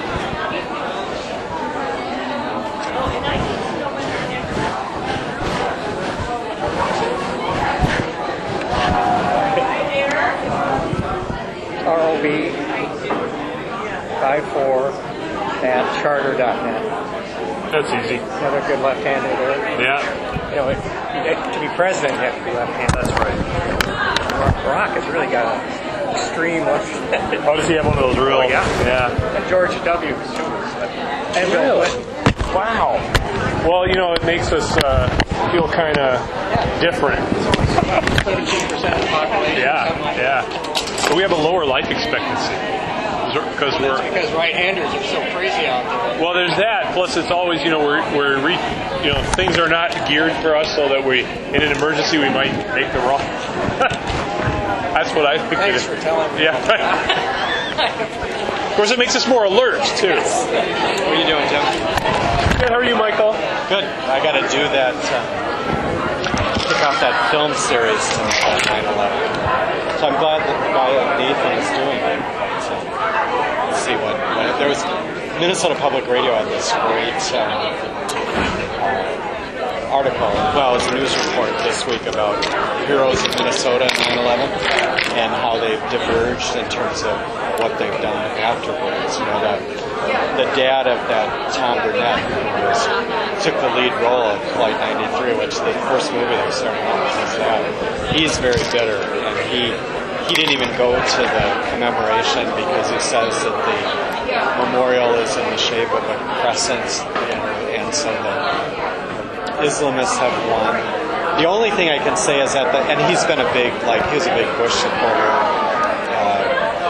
R O B five four at charter dot net. That's easy. Another good left-hander there. Yeah. You know, it, it, to be president, you have to be left-handed. That's right. Barack has really got an extreme left. Oh, does he have one of those real? Oh, yeah. Yeah. And George W. too. And Bill Really? Clinton. Wow. Well, you know, it makes us uh, feel kind of different. thirteen percent of the population. Yeah, yeah. But we have a lower life expectancy because we're. Because right-handers are so crazy out there. Well, there's that. Plus, it's always, you know, we're we're re, you know, things are not geared for us so that we, in an emergency, we might make the wrong. That's what I think. Thanks for telling me. Yeah. Right. Of course, it makes us more alert too. What are you doing, Jim? Good. How are you, Michael? good. I got to do that, uh, kick off that film series since uh, nine eleven. So I'm glad that the guy like Nathan is doing it. So let's see what, what there was. Minnesota Public Radio had this great um, uh, article. Well, it's a news report this week about heroes of Minnesota in nine eleven and how they've diverged in terms of what they've done afterwards. You know, that the dad of that Tom Burnett, who was, took the lead role of Flight ninety-three, which the first movie they started off was that. He's very bitter, and he he didn't even go to the commemoration because he says that the memorial is in the shape of a crescent, and, and so the Islamists have won. The only thing I can say is that, the, and he's been a big, like, he was a big Bush supporter, uh,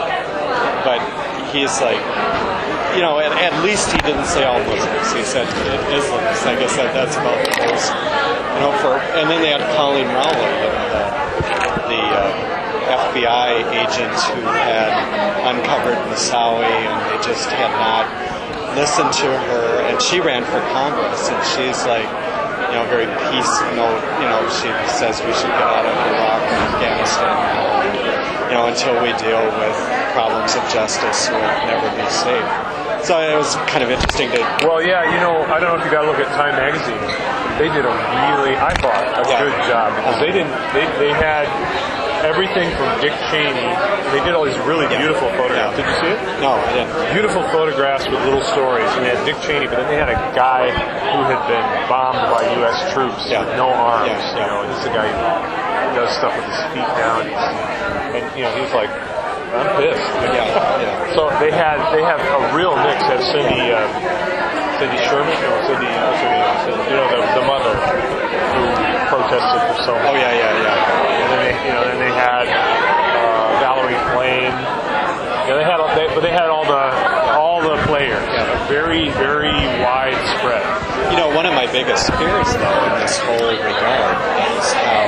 but he's like, you know, at, at least he didn't say all Muslims. He said Islamists. I guess that that's about the most, you know, for, and then they had Colleen Rowley, you know, the, the uh, F B I agent who had uncovered Moussaoui, and they just had not listened to her, and she ran for Congress, and she's like, you know, very peace note, you know, she says we should get out of Iraq and Afghanistan, you know, until we deal with problems of justice, we'll never be safe. So it was kind of interesting to... Well, yeah, you know, I don't know if you got to look at Time Magazine. They did a really, I thought, a yeah. good job, because they didn't, they, they had everything from Dick Cheney. They did all these really yeah. beautiful photographs. Yeah. Did you see it? No, I didn't. Beautiful photographs with little stories. And they had Dick Cheney, but then they had a guy who had been bombed by U S troops yeah. with no arms. Yeah. You know, and this is a guy who does stuff with his feet down. And, you know, he was like, I'm pissed. Yeah, yeah. So they had, they have a real mix. They have Cindy, uh, Cindy Sherman, no, Cindy, what's her name? Cindy, you know, the, the mother who protested for so much. Oh, yeah, yeah, yeah. And then they, you know, then they had uh, Valerie Plame. Yeah, they had, all, they, but they had all the all the players. Yeah. Very, very widespread. You know, one of my biggest fears, though, in this whole regard is how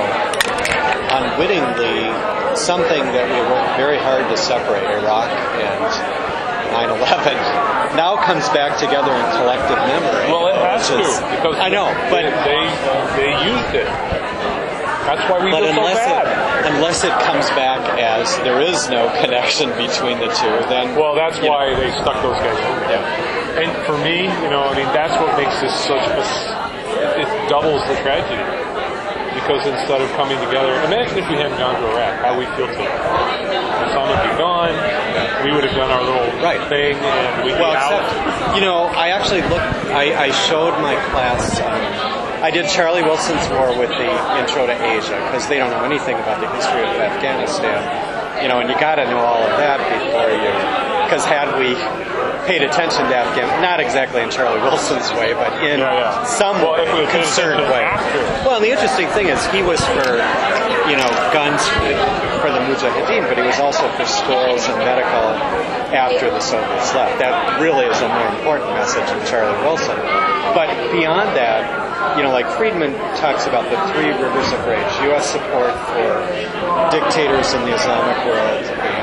unwittingly something that we worked very hard to separate, Iraq and nine eleven, now comes back together in collective memory. Well, it has to, is, because I know, but they they used it. That's why we but feel so unless bad. It, unless it comes back as there is no connection between the two, then well, that's why know. they stuck those guys in. Yeah. And for me, you know, I mean, that's what makes this such a, it doubles the tragedy. Because instead of coming together, imagine if we hadn't gone to Iraq, how we feel today. Osama would be gone, we would have done our little right. thing, and we'd well, be out. Except, you know, I actually looked, I, I showed my class, um, I did Charlie Wilson's War with the Intro to Asia, because they don't know anything about the history of Afghanistan. You know, and you got to know all of that before you, because had we paid attention to Afghanistan, not exactly in Charlie Wilson's way, but in yeah, yeah. some well, concerned way. After. Well, and the interesting thing is he was for, you know, guns for the Mujahideen, but he was also for schools and medical after the Soviets left. That really is a more important message than Charlie Wilson. But beyond that, you know, like Friedman talks about the three rivers of rage: U S support for dictators in the Islamic world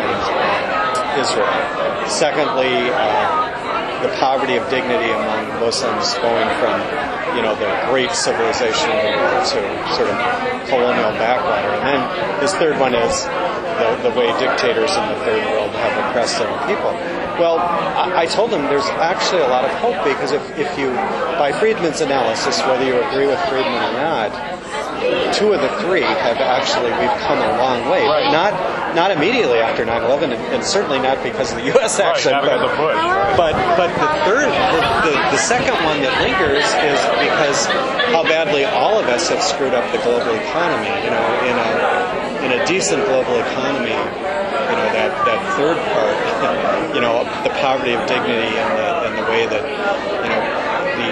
and Israel. Secondly, uh, the poverty of dignity among Muslims going from, you know, the great civilization of the world to sort of colonial backwater. And then his third one is the, the way dictators in the third world have oppressed their own people. Well, I, I told him there's actually a lot of hope, because if, if you, by Friedman's analysis, whether you agree with Friedman or not, two of the three have actually, we've come a long way. Right. Not not immediately after nine eleven, and, and certainly not because of the U S action. Right, but, the Bush. but but the third, the, the, the second one that lingers is because how badly all of us have screwed up the global economy. You know, in a in a decent global economy, you know, that, that third part, you know, the poverty of dignity and the and the way that, you know, the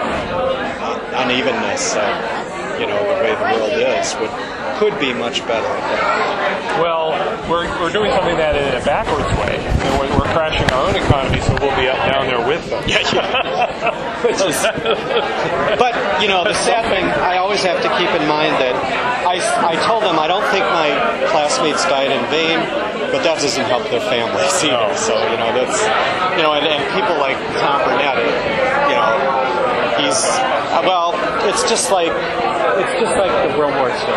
unevenness of, you know, the way the world is would could be much better. Well, we're we're doing something that in a backwards way. And we're, we're crashing our own economy, so we'll be up down there with them. Yeah, yeah. Which is, but you know, the sad thing, I always have to keep in mind that I I told them I don't think my classmates died in vain, but that doesn't help their families either. So you know, that's you know, and, and people like Tom Burnett, you know, he's well. it's just like it's just like the World War Two.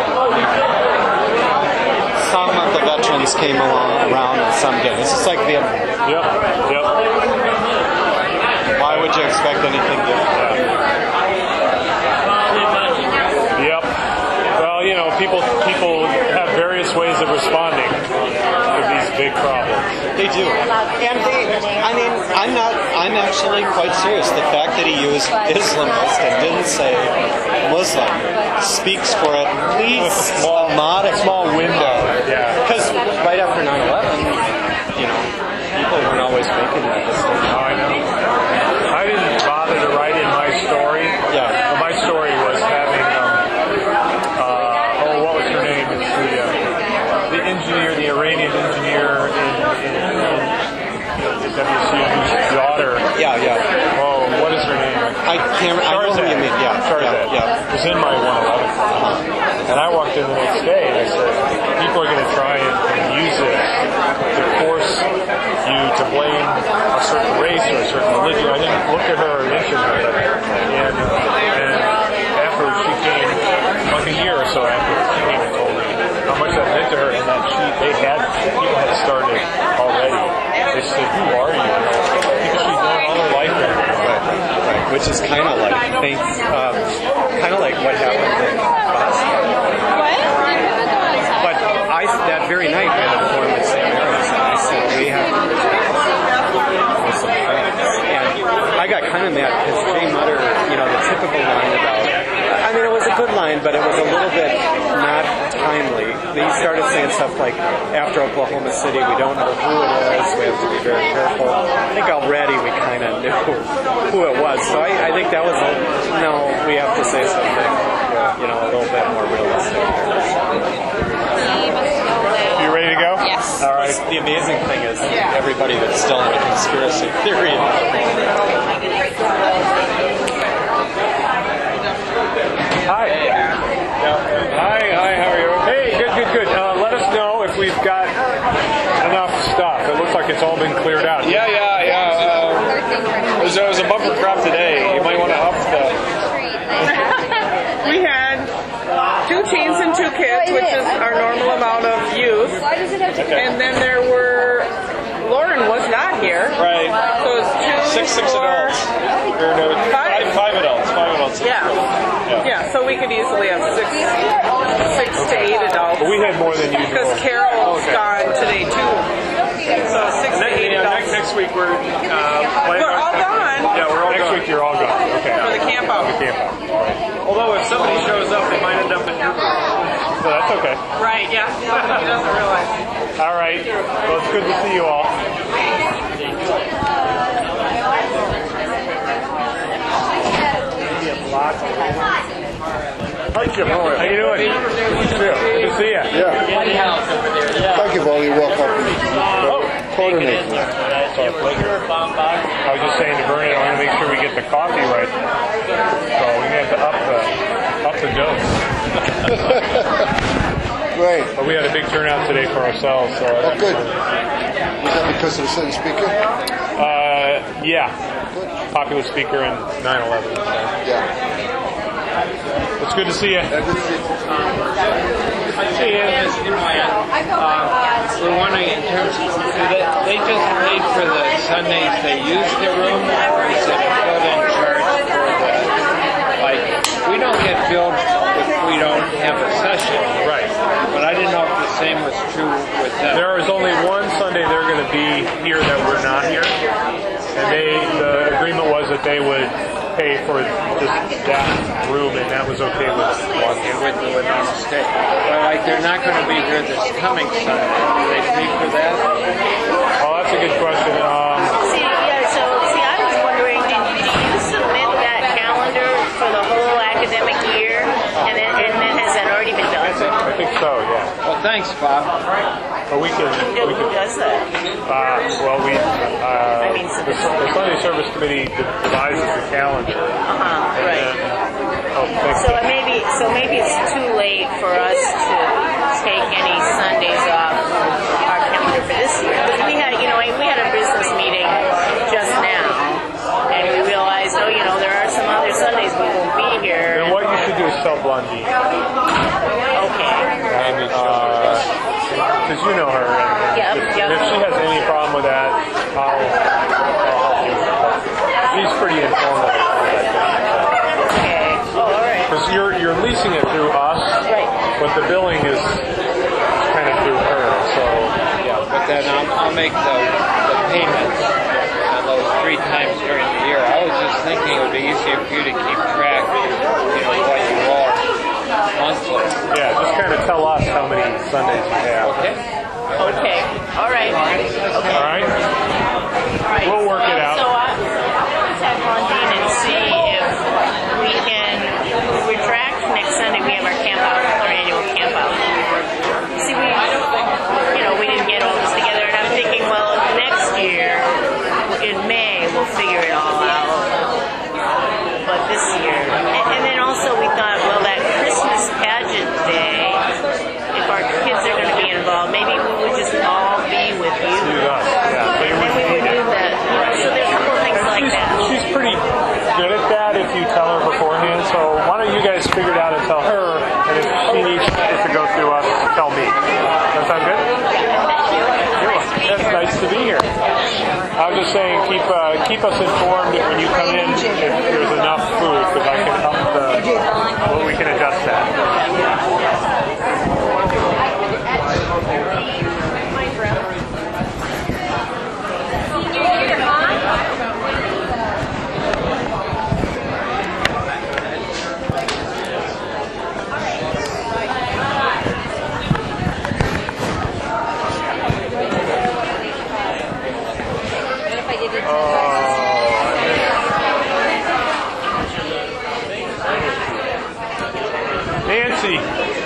Some of the veterans came along around and some didn't. It's just like the. Yep. Yep. Why would you expect anything different? Yep. Well, you know, people people have various ways of responding to these big problems. They do. And they, I mean, I'm not, I'm actually quite serious. The fact that he used Islamist and didn't say Muslim speaks for at least small, a modest small window. Yeah. Because right after nine eleven, you know, people weren't always making that distinction. Oh, I know. I didn't bother to write in my story. Yeah. Well, my story was having, um, uh, oh, what was her name? It's the, uh, the engineer, the Iranian engineer in, in, in W C U's daughter. Yeah, yeah. Oh, what is her name? I can't. I know who you mean. Yeah, Sharzad. yeah, yeah. It was in my one eleven. Uh-huh. And I walked in the next day and I said, people are going to try and use this to force you to blame a certain race or a certain religion. I didn't look at her or mention her. And, and afterwards she came, like a year or so afterwards, she came and told me how much that meant to her. And that she, they had, people had started already. They said, who are you? Because she's known all her life there. Right, which is kind of like, think, um, kind of like what happened in Boston. What? But I, that very night, I had a forum with Saint Mary's, and I said, we have Muslim friends. And I got kind of mad because Jay Mutter, you know, the typical line about, I mean, it was a good line, but it was a little bit not timely. He started saying stuff like, after Oklahoma City, we don't know who it is, we have to be very careful. I think already we kind of knew who it was. So I, I think that was, a, no, we have to say something, you know, a little bit more realistic. You ready to go? Yes. All right. The amazing thing is everybody that's still in a conspiracy theory. Hi. Hi, hi, how are you? Hey, good, good, good. Uh, let us know if we've got enough stuff. It looks like it's all been cleared out. Yeah, yeah, yeah. Uh, it, was, it was a bumper crop today. You might want to up the... We had two teens and two kids, which is our normal amount of youth. And then there were, Lauren was not here. Right. So it was two, Six, six four, adults. Or no, five, five adults. Five adults. Yeah. Yeah. Yeah, so we could easily have six, six to eight adults. But we had more than usual. Because Carol's Okay. gone today too. So six to Next, eight yeah, adults. next, next week we're uh, We're all gone. Yeah, we're all Next gone. week you're all gone. Okay. For the camp out. The camp out. Right. Although if somebody shows up, they might end up in Newburgh. So that's okay. Right, yeah. He doesn't realize. All right. Well, it's good to see you all. Hi, Jim. How are How you doing? Good to see you. Good to see you. Yeah. Thank you for all your work on coordinating. It's our pleasure. I was just saying to Bernie, I want to make sure we get the coffee right. So we have to up the up the dose. Great. But we had a big turnout today for ourselves. So Oh, good. Was that because of the city speaker? Uh, yeah. Popular speaker in nine eleven. So. Yeah. It's good to see you. Hey, Miss Joanne, uh, we're wondering in terms, do they, they just paid for the Sundays they use the room, or is it put in charge for the, like, we don't get billed if we don't have a session. Right. But I didn't know if the same was true with them. There is only one Sunday they're going to be here that we're not here. And they, the agreement was that they would pay for just that room, and that was okay with one. Okay, with the with the state. But like they're not going to be here this coming Sunday. Do they pay for that? Oh, that's a good question. Um, See, yeah, so, see, I was wondering, did, did you submit that calendar for the whole academic year? And then, and then has that already been done? I think so, yeah. Well, thanks, Bob. But we can. Who, we who can does that? uh, well, we. Uh, I mean, the, the Sunday Service Committee devises the calendar. Uh-huh, right. And, oh, thanks. So it may be, so maybe it's too late for us to take any Sundays off our calendar for this year. Because we had, you know, we had a business meeting just now, and we realized, oh, you know, there are some other Sundays we won't be here. And what tell Blondine. Okay. Because you know her. And Yep, if, yep. if she has any problem with that, I'll, I'll help you. She's pretty informal. Okay. Oh, all right. Because you're, you're leasing it through us, right. but the billing is kind of through her. So Yeah, but then I'll, I'll make the, the payments on those three times during the year. I was just thinking it would be easier for you to keep track, you know, what you owe monthly. yeah, just kind of tell us how many Sundays you have. Okay. Okay. All right. Okay. All right? All right. We'll work it out. So I, let's have Blondine and see if we can retract next Sunday. We have our camp out, our annual camp out. See, we, you know, we didn't get all this together, and I'm thinking, well, next year in May we'll figure it all out. But this year, and, and then also we thought, well, that Christmas pageant day, if our kids are going to be involved, maybe we would just all be with you. Yeah, yeah. And then we would do that. So there's a couple of things like that. She's pretty good at that if you tell her beforehand. So why don't you guys figure it out and tell her, and if she needs it to go through us, tell me. That sound good? That's nice to be here. I was just saying, keep uh, keep us informed when you come in if there's enough food, because I can help the, well, we can adjust that. Nancy,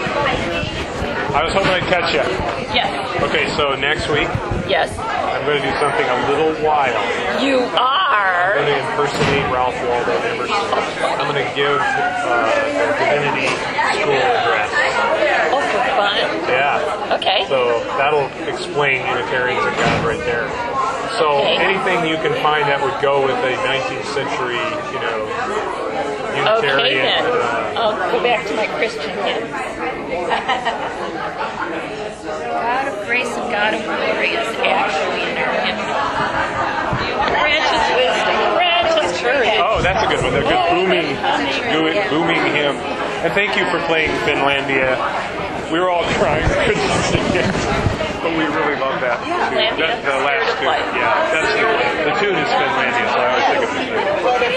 I was hoping I'd catch you. Yes. Okay, so next week, Yes. I'm going to do something a little wild. You are. I'm going to impersonate Ralph Waldo Emerson. I'm going to give uh, the Divinity School address. Oh, for fun. Yeah. Okay. So that'll explain Unitarians and God right there. So Okay. anything you can find that would go with a nineteenth century, you know, Unitarian. Okay then. Uh, I'll go back to my Christian hymn. God of grace and God of glory is actually in our hymn. Grant us wisdom, grant us courage. oh, that's a good one. A good booming, good booming hymn. And thank you for playing Finlandia. We were all trying, couldn't sing it, but we really love that tune. That, the last tune, yeah, that's the, the tune is Finlandia, so I always think of Finlandia.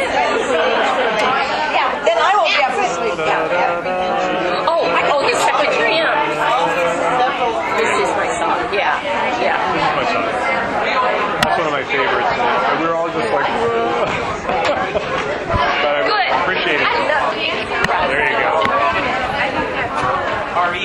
Yeah, then I will definitely. Yeah. Oh, oh, the second hymn. This is my song. Yeah, yeah. This is my song. That's one of my favorites. And we were all just like, whoa. But I Good. appreciate it. There you go. R E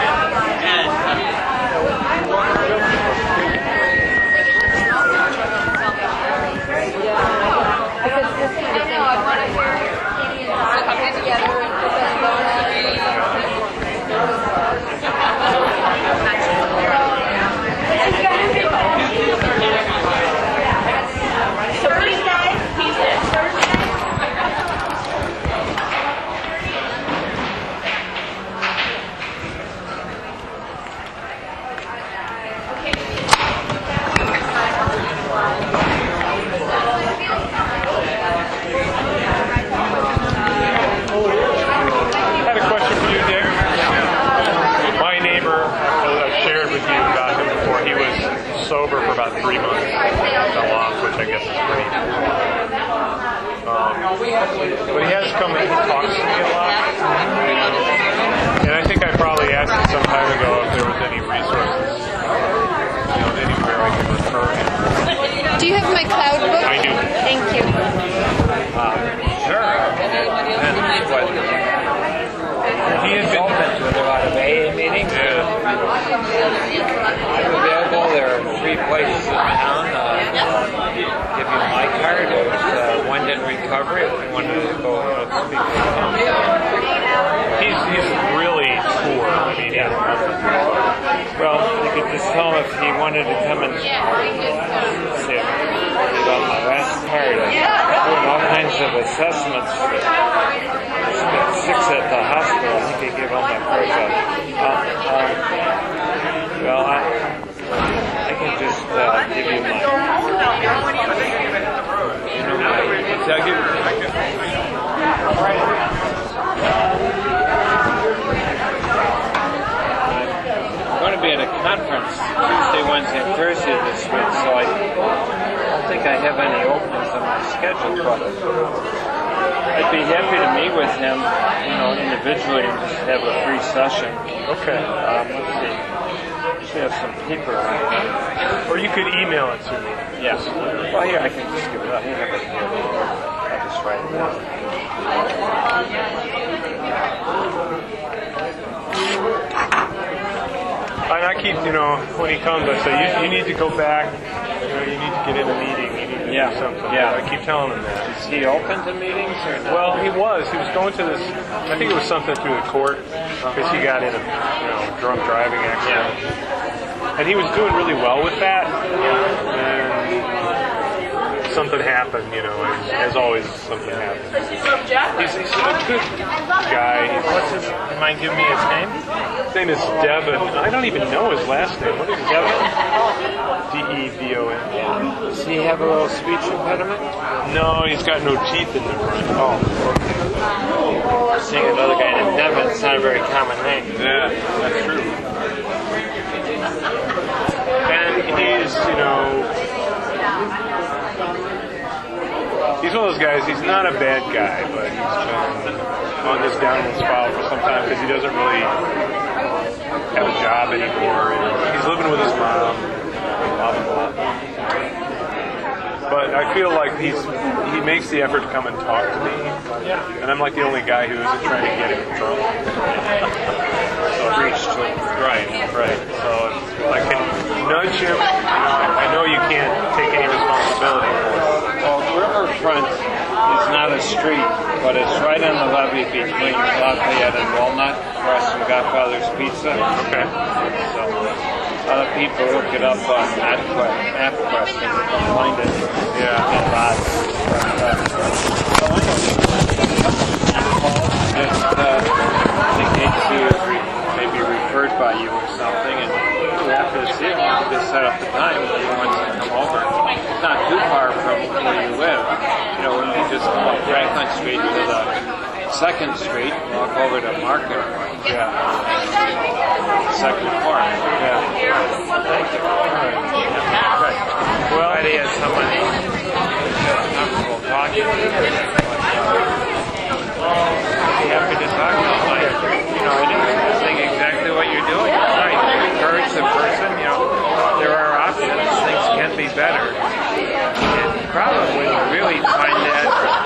sober for about three months. Fell off, which I guess is pretty. Um, but he has come and he talks to me a lot. And I think I probably asked him some time ago if there was any resources, you know, anywhere I could refer him. Do you have my cloud book? I do. Thank you. Um, sure. And what? He has been to a lot of A A meetings. Yeah. I'm available. There are three places in town. Uh, give you my card. There's uh, one in recovery if you wanted to go uh, speak to him. He's, he's really poor. I mean, yeah. Well, you could just tell him if he wanted to come and see about my last card. I'm doing all kinds of assessments for six at the hospital. I think they give all my cards out. Uh, um, well, I, I can just uh, give you my. You know my. So I'll give you. I'm going to be at a conference Tuesday, Wednesday, and Thursday this week, so I don't think I have any openings on my schedule, but I'd be happy to meet with him, you know, individually and just have a free session. Okay. Um, let's see. I should have some paper on it. Or you could email it to me. Yes. Well, here, I can just give it up. I have it here. I'll just write it down. And I keep, you know, when he comes, I say, you, you need to go back, you know, you need to get in a meeting, you need to Yeah. do something. Yeah. I keep telling him that. Is he open to meetings or not? Well, he was. He was going to this, I think it was something through the court, because he got in a, you know, drunk driving accident. And he was doing really well with that. And something happened, you know, as, as always, something happened. He's, he's a good guy. He's, What's his, you mind giving me his name? His name is Devin. I don't even know his last name. What is his Devin? D E V O N. Does he have a little speech impediment? No, he's got no teeth in the front. Oh, okay. Seeing another guy named Devin, it's not a very common name. Yeah, that's true. And he's, you know, he's one of those guys, he's not a bad guy, but he's been on this downward spiral for some time because he doesn't really have a job anymore. And he's living with his mom, blah, blah, blah. But I feel like he's he makes the effort to come and talk to me. And I'm like the only guy who isn't trying to get him in trouble. So Preach to him. Right, right. So I can nudge him. I know you can't take any responsibility for it. Well, Riverfront is not a street, but it's right on the levee between Lafayette and Walnut, across from Godfather's Pizza. Okay. So a lot of people look it up on MapQuest, MapQuest and find it. Yeah. A lot. Just uh, indicate to maybe referred by you or something, and after the see him, you just set up the time when he wants to come over. It's not too far from where you live. You know, you just come up Franklin Street to the Second Street, walk over to Market. Yeah. Second Park. Yeah. Thank you. All right. Yeah. Right. Well, I had somebody just comfortable talking to you. Happy to talk to them. I, you know, I think exactly what you're doing. Right. Encourage the person. You know, there are options. Things can be better. And probably really find that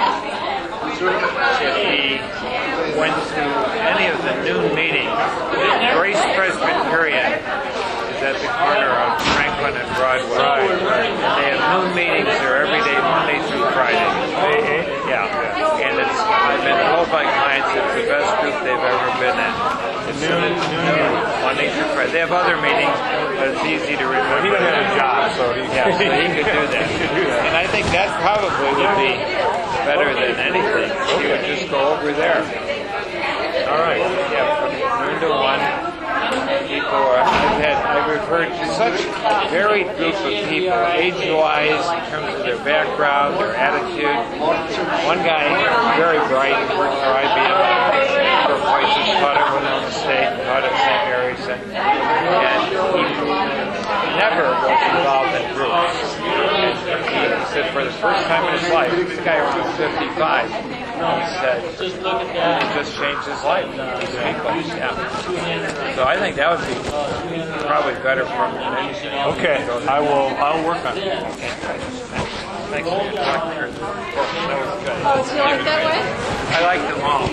if he went to any of the noon meetings. Grace Presbyterian is at the corner of Franklin and Broadway. Right. They have noon meetings there every day, Monday through Friday. Yeah. And it's, I've been told by clients it's the best group they've ever been in. It's noon, noon, Monday through Friday. They have other meetings, but it's easy to remember. He doesn't have a job, so he, yeah, so he could do that. And I think that probably would be better than anything. He would just go over there. All right. Yeah, from noon to one. People are, I've had, I've referred to such a varied group of people, age-wise, in terms of their background, their attitude. One guy, very bright, worked for I B M for places, taught at Winona State, taught at Saint Mary's, and, and he never was involved in groups. And he, he said for the first time in his life, this guy was fifty-five, he said, it just changed his life, these people. Yeah. So I think that would be probably better for him than anything. Okay, I will. I'll work on it. Okay, thanks for your talk here. That was good. Oh, do you like that way? I like them all.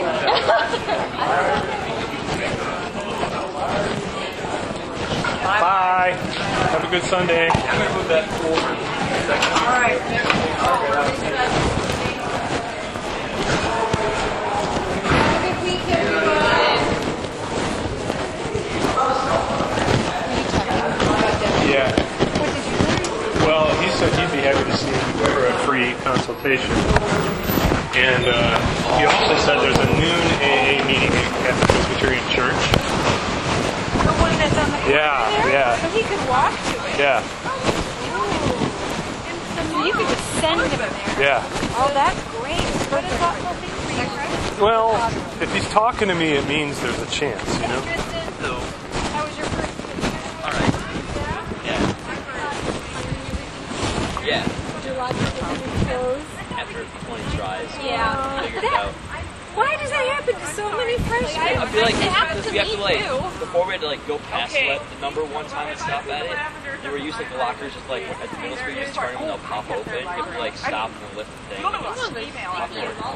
Bye. Have a good Sunday. I'm going to move that forward. All right. Yeah. Well, he said he'd be happy to see me for a free consultation. And uh, he also said there's a noon A A Yeah, yeah. So he could walk to it. Yeah, So you could just send him there. yeah. Oh, that's great. What is that whole thing for you? Well, if he's talking to me, it means there's a chance, you know? How was your first All right. Yeah. Yeah. Did you like the clothes? After twenty tries, Yeah. figured it out. Why does that happen to so many freshmen? I feel like it happens because to we have me to like too. before we had to like go past Okay. let the number one time and stop at it. They were used like the lockers, just like at the middle school, you just turn them and they'll pop open. You have to like stop and then lift the thing. And just pop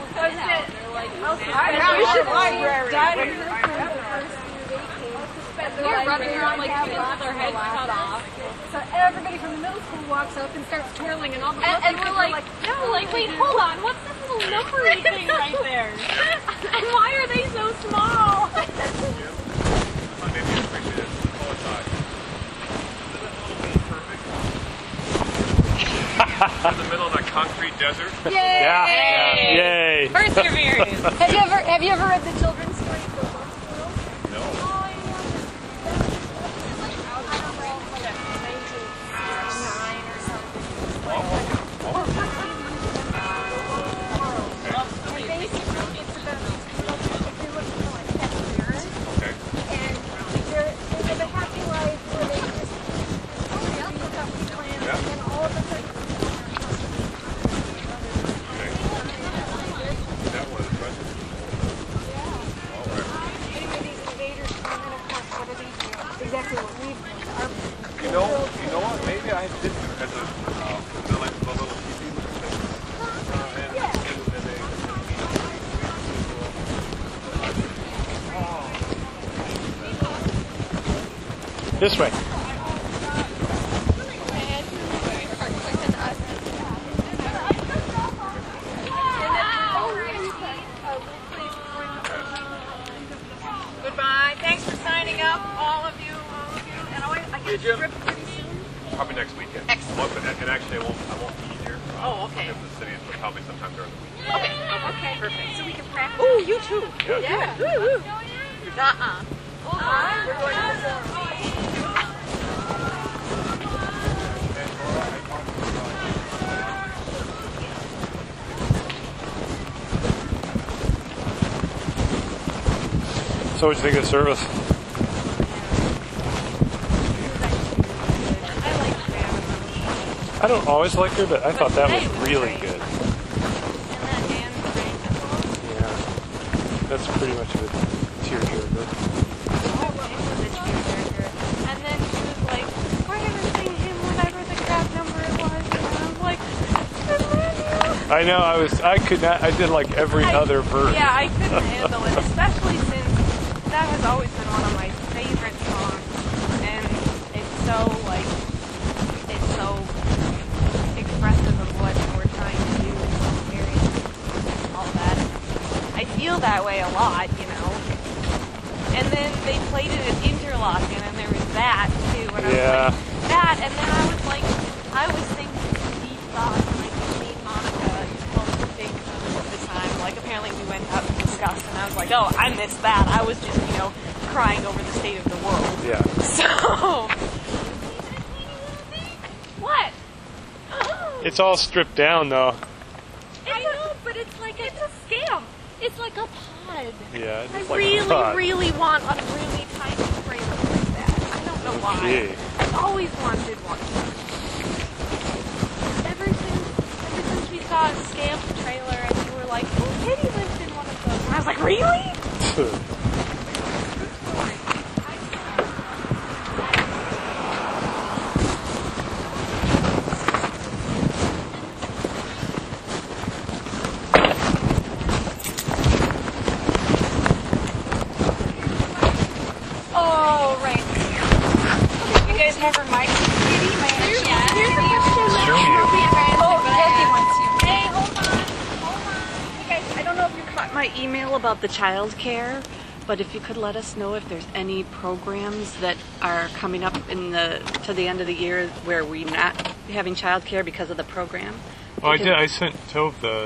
They're running around like kids with their heads cut off. So everybody from the middle school walks up and starts twirling, and all the and, and we're like, no, like, wait, hold on, what's this little numbery thing right there? And why are they so small? In the middle of that concrete desert. Yay! Yeah. Yeah. Yay! Perseverance. Have you ever have you ever read the children's story? Exactly what we've done. You know, you know what? Maybe I did as a uh, the, like the little T V looking thing. Uh, and, Yeah. and, and they, this way. Goodbye. Thanks for signing up, all of you, all of you. And always, I get a trip pretty soon. Probably next weekend. Excellent. Well, but, and actually, I won't. I won't be here. Uh, Oh, okay. In the city, but probably sometime during the week. Okay. Okay. Perfect. So we can practice. Ooh, you too. Yeah. Yeah. Woo, woo. Uh-uh. Uh, we're going to So, what do you think of the service? I don't always like her, but I thought that was really good. Yeah, that's pretty much a tearjerker. And then she was like, we're going to sing him whatever the crap number it was. And I was like, Emmanuel. I know. I was. I could not. I did like every I- other verse. Yeah, I couldn't handle it, especially since that has always been one of my favorite songs. And it's so, like, it's so expressive of what we're trying to do and experience all that. I feel that way a lot, you know. And then they played it at Interlochen, and there was that, too. And I was Yeah. like, that, and then I was like, I was thinking deep thoughts, and I could meet Monica all the things at the time. Like, apparently we went out and discussed, and I was like, oh, I missed that. I was just, you know, crying over the state of the world. Yeah. So, what? It's all stripped down, though. I know, but it's like a, it's a scam. It's like a pod. Yeah. It's I like really, a pod. really want a really tiny trailer like that. I don't know why. Okay. I've always wanted one. Ever since, ever since we saw a scam trailer and you were like, oh, Katie lives in one of those. And I was like, really? Oh, right. You guys remember Mike? Here's, yeah. Here's a question. Oh, Kathy wants you. Hey, hold on. Hold on. You guys, I don't know if you caught my email about the child care, but if you could let us know if there's any programs that are coming up in the to the end of the year where we're not having child care because of the program. Oh, I did. I sent Tove the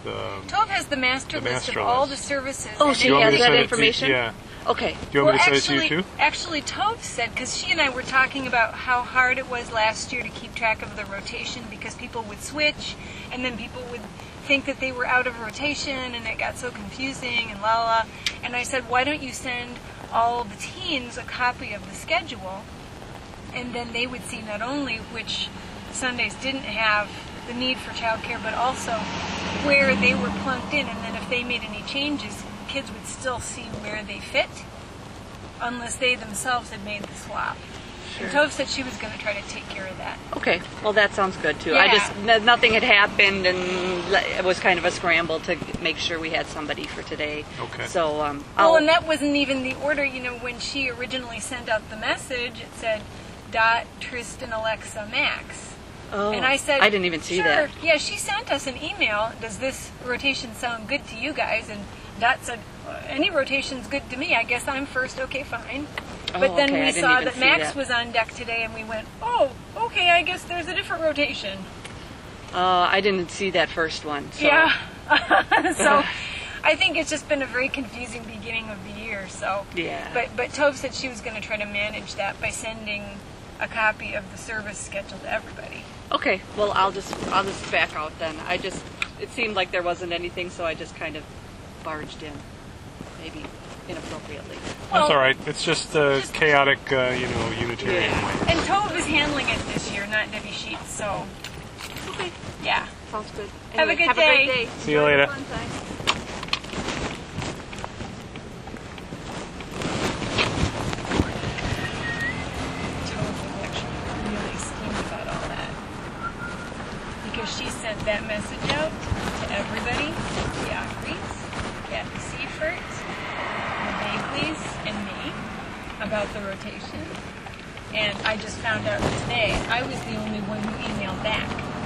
the. Tove has the master the list master of all list. the services. Oh, and she You want me has to that send it to- information? yeah. Okay. Do you want well, me to send actually, it to you too? actually, Tove said, because she and I were talking about how hard it was last year to keep track of the rotation because people would switch and then people would think that they were out of rotation and it got so confusing and la la. And I said, why don't you send all the teens a copy of the schedule and then they would see not only which Sundays didn't have the need for childcare, but also where they were plunked in, and then if they made any changes, kids would still see where they fit, unless they themselves had made the swap. Sure. And Tove said she was going to try to take care of that. Okay, well that sounds good too. I Yeah. just n- nothing had happened, and le- it was kind of a scramble to make sure we had somebody for today. Okay. So um, Oh, I'll, and that wasn't even the order. You know, when she originally sent out the message, it said Dot, Tristan, Alexa, Max. Oh, and I said, I didn't even see sure. that. Yeah, she sent us an email. Does this rotation sound good to you guys? And Dot said, any rotation's good to me. I guess I'm first. Okay, fine. Oh, But then okay, I we didn't saw even that see Max that. was on deck today, and we went, oh, okay, I guess there's a different rotation. Uh, I didn't see that first one. So. Yeah. So I think it's just been a very confusing beginning of the year. So Yeah. But but Tove said she was going to try to manage that by sending a copy of the service schedule to everybody. Okay, well I'll just I'll just back out then. I just it seemed like there wasn't anything, so I just kind of barged in, maybe inappropriately. That's all right. It's just uh, chaotic, uh, you know, Unitarian. Yeah. And Tove is handling it this year, not Debbie Sheets. So Okay. yeah. Sounds good. Have a Anyway, good have day. a great day. See you later. Fun time. Tove was actually really schemed about all that. Because she sent that message out to everybody, the Acrees, Kathy Seifert, the Bakeleys, and me, about the rotation. And I just found out today I was the only one who emailed back.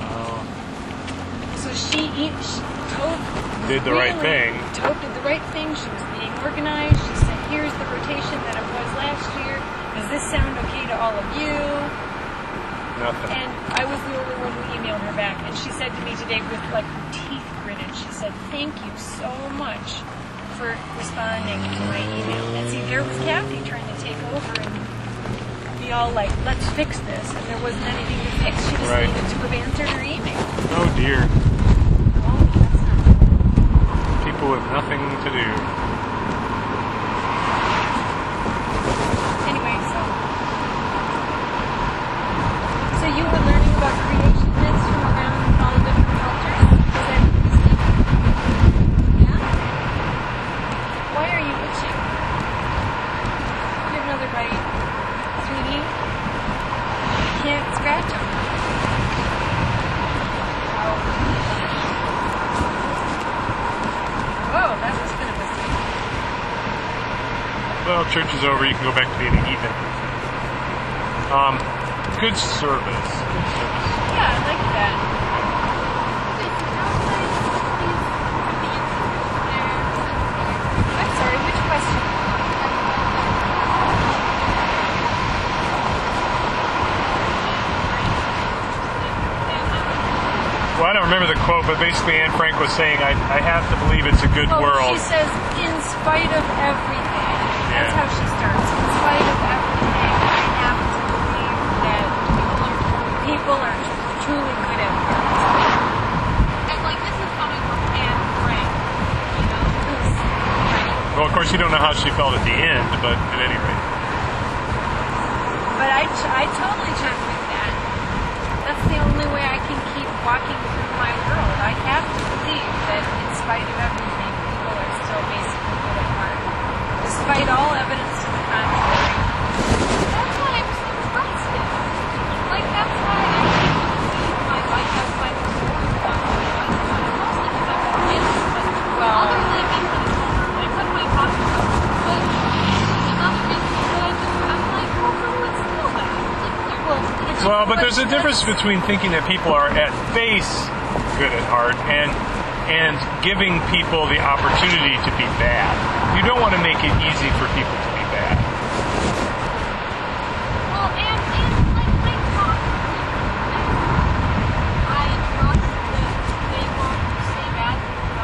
So she, e- she Tove Did the right really- thing. Tove did the right thing. She was being organized. She said, here's the rotation that it was last year. Does this sound okay to all of you? Nothing. And I was the only one who emailed her back. And she said to me today with like her teeth gritted, she said, thank you so much for responding to my email. And see, there was Kathy trying to take over and be all like, let's fix this. And there wasn't anything to fix. She just Right. needed to have answered her email. Oh dear. People with nothing to do. Anyway, so so you were learning about creation myths from around all the different cultures? Is that interesting? Yeah? Why are you itching? Get another bite. Sweetie? You can't scratch them. Whoa, that was kind of a scene. Well, church is over. You can go back to being even. Um, good service. Good service. Yeah, I like that. I'm sorry, which question? Well, I don't remember the quote, but basically Anne Frank was saying, I, I have to believe it's a good Oh, world. she says, in spite of everything. That's Yeah. how she starts. In spite of everything, I have to believe that people are truly good at work. And like this is coming from Anne Frank, you know? Well, of course, you don't know how she felt at the end, but at any rate. But I, ch- I totally check with that. That's the only way I can keep walking through my world. I have to believe that in spite of everything, people are still basically good at work. Despite all evidence to the contrary. That's why I'm so trusting. Like that's why I keep believe my life has my own stuff. Mostly because I'm convinced, but Well, other than being for the children, I put my pocket up. But another reason is that I just I'm like, well, what's still that? Like, well, it's Well, but there's a difference between thinking that people are at base good at art and and giving people the opportunity to be bad. You don't want to make it easy for people to be bad. Well, and, and like, I talk to people, and I trust that they won't say bad things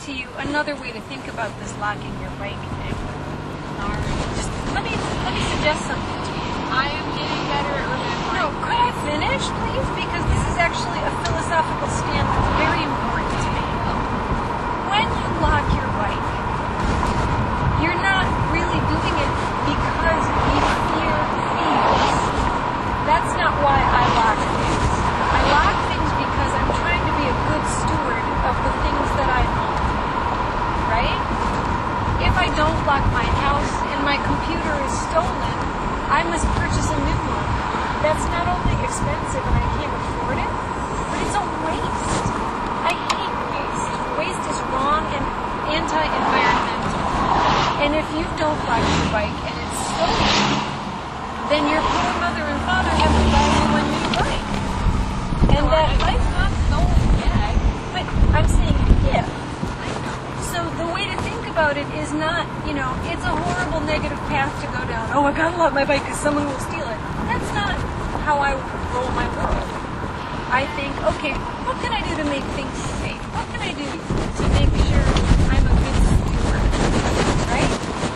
to you another way to think about this locking your bike thing. Just let me let me suggest something to you. I am getting better at remembering. No, could I finish, please? Because this is actually a philosophical stand that's very important to me. When you lock your bike, you're not really doing it because you fear thieves. That's not why I lock things. I lock things because I'm trying to be a good steward of the things that I own. Right? If I don't lock my house and my computer is stolen, I must purchase a new one. That's not only expensive and I can't afford it, but it's a waste. I hate waste. Waste is wrong and anti-environmental. And if you don't lock your bike and it's stolen, then your poor mother and father have to buy you a new bike. And no, that bike's not stolen yet. But I'm saying if. So the way to think about it is not, you know, it's a horrible negative path to go down. Oh, I gotta lock my bike because someone will steal it. That's not how I roll my world. I think, okay, what can I do to make things safe? What can I do to make sure I'm a good steward? Right?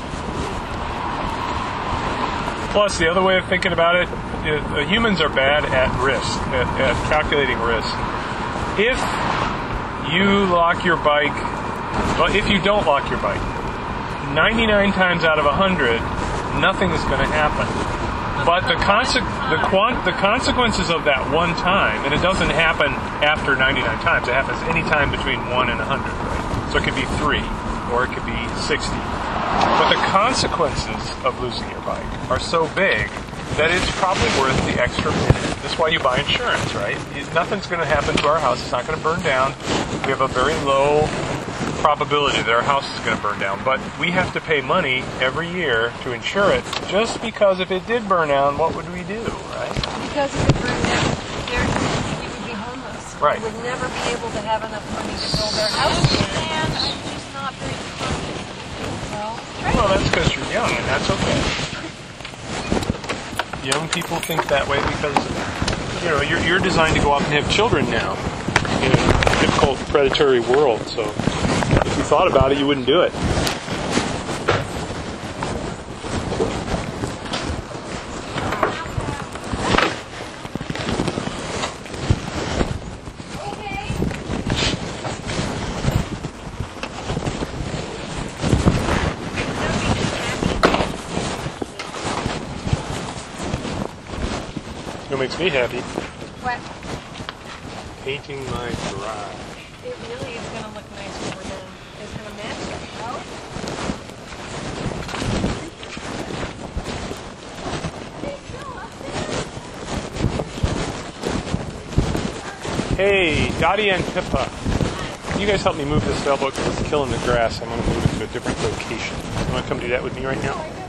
Plus, the other way of thinking about it, is, uh, humans are bad at risk, at, at calculating risk. If you lock your bike, well, if you don't lock your bike, ninety-nine times out of one hundred, nothing is going to happen. But the, conse- the, quant- the consequences of that one time, and it doesn't happen after ninety-nine times, it happens any time between one and one hundred, right? So it could be three, or it could be sixty. But the consequences of losing your bike are so big that it's probably worth the extra minute. That's why you buy insurance, right? Nothing's going to happen to our house. It's not going to burn down. We have a very low probability that our house is going to burn down. But we have to pay money every year to insure it, just because if it did burn down, what would we do, right? Because if it burned down, you would be homeless. Right. You would never be able to have enough money to build their house. And I'm just not very conscious. Well, Well, that's because you're young, and that's okay. Young people think that way because, you know, you're, you're designed to go out and have children now in a difficult, predatory world. So if you thought about it, you wouldn't do it. What makes me happy? What? Painting my garage. It really is going to look nice when we're done. It's going to match it. Oh. Hey, Dottie and Pippa. Can you guys help me move this sailboat because it's killing the grass? I'm going to move it to a different location. You want to come do that with me right now?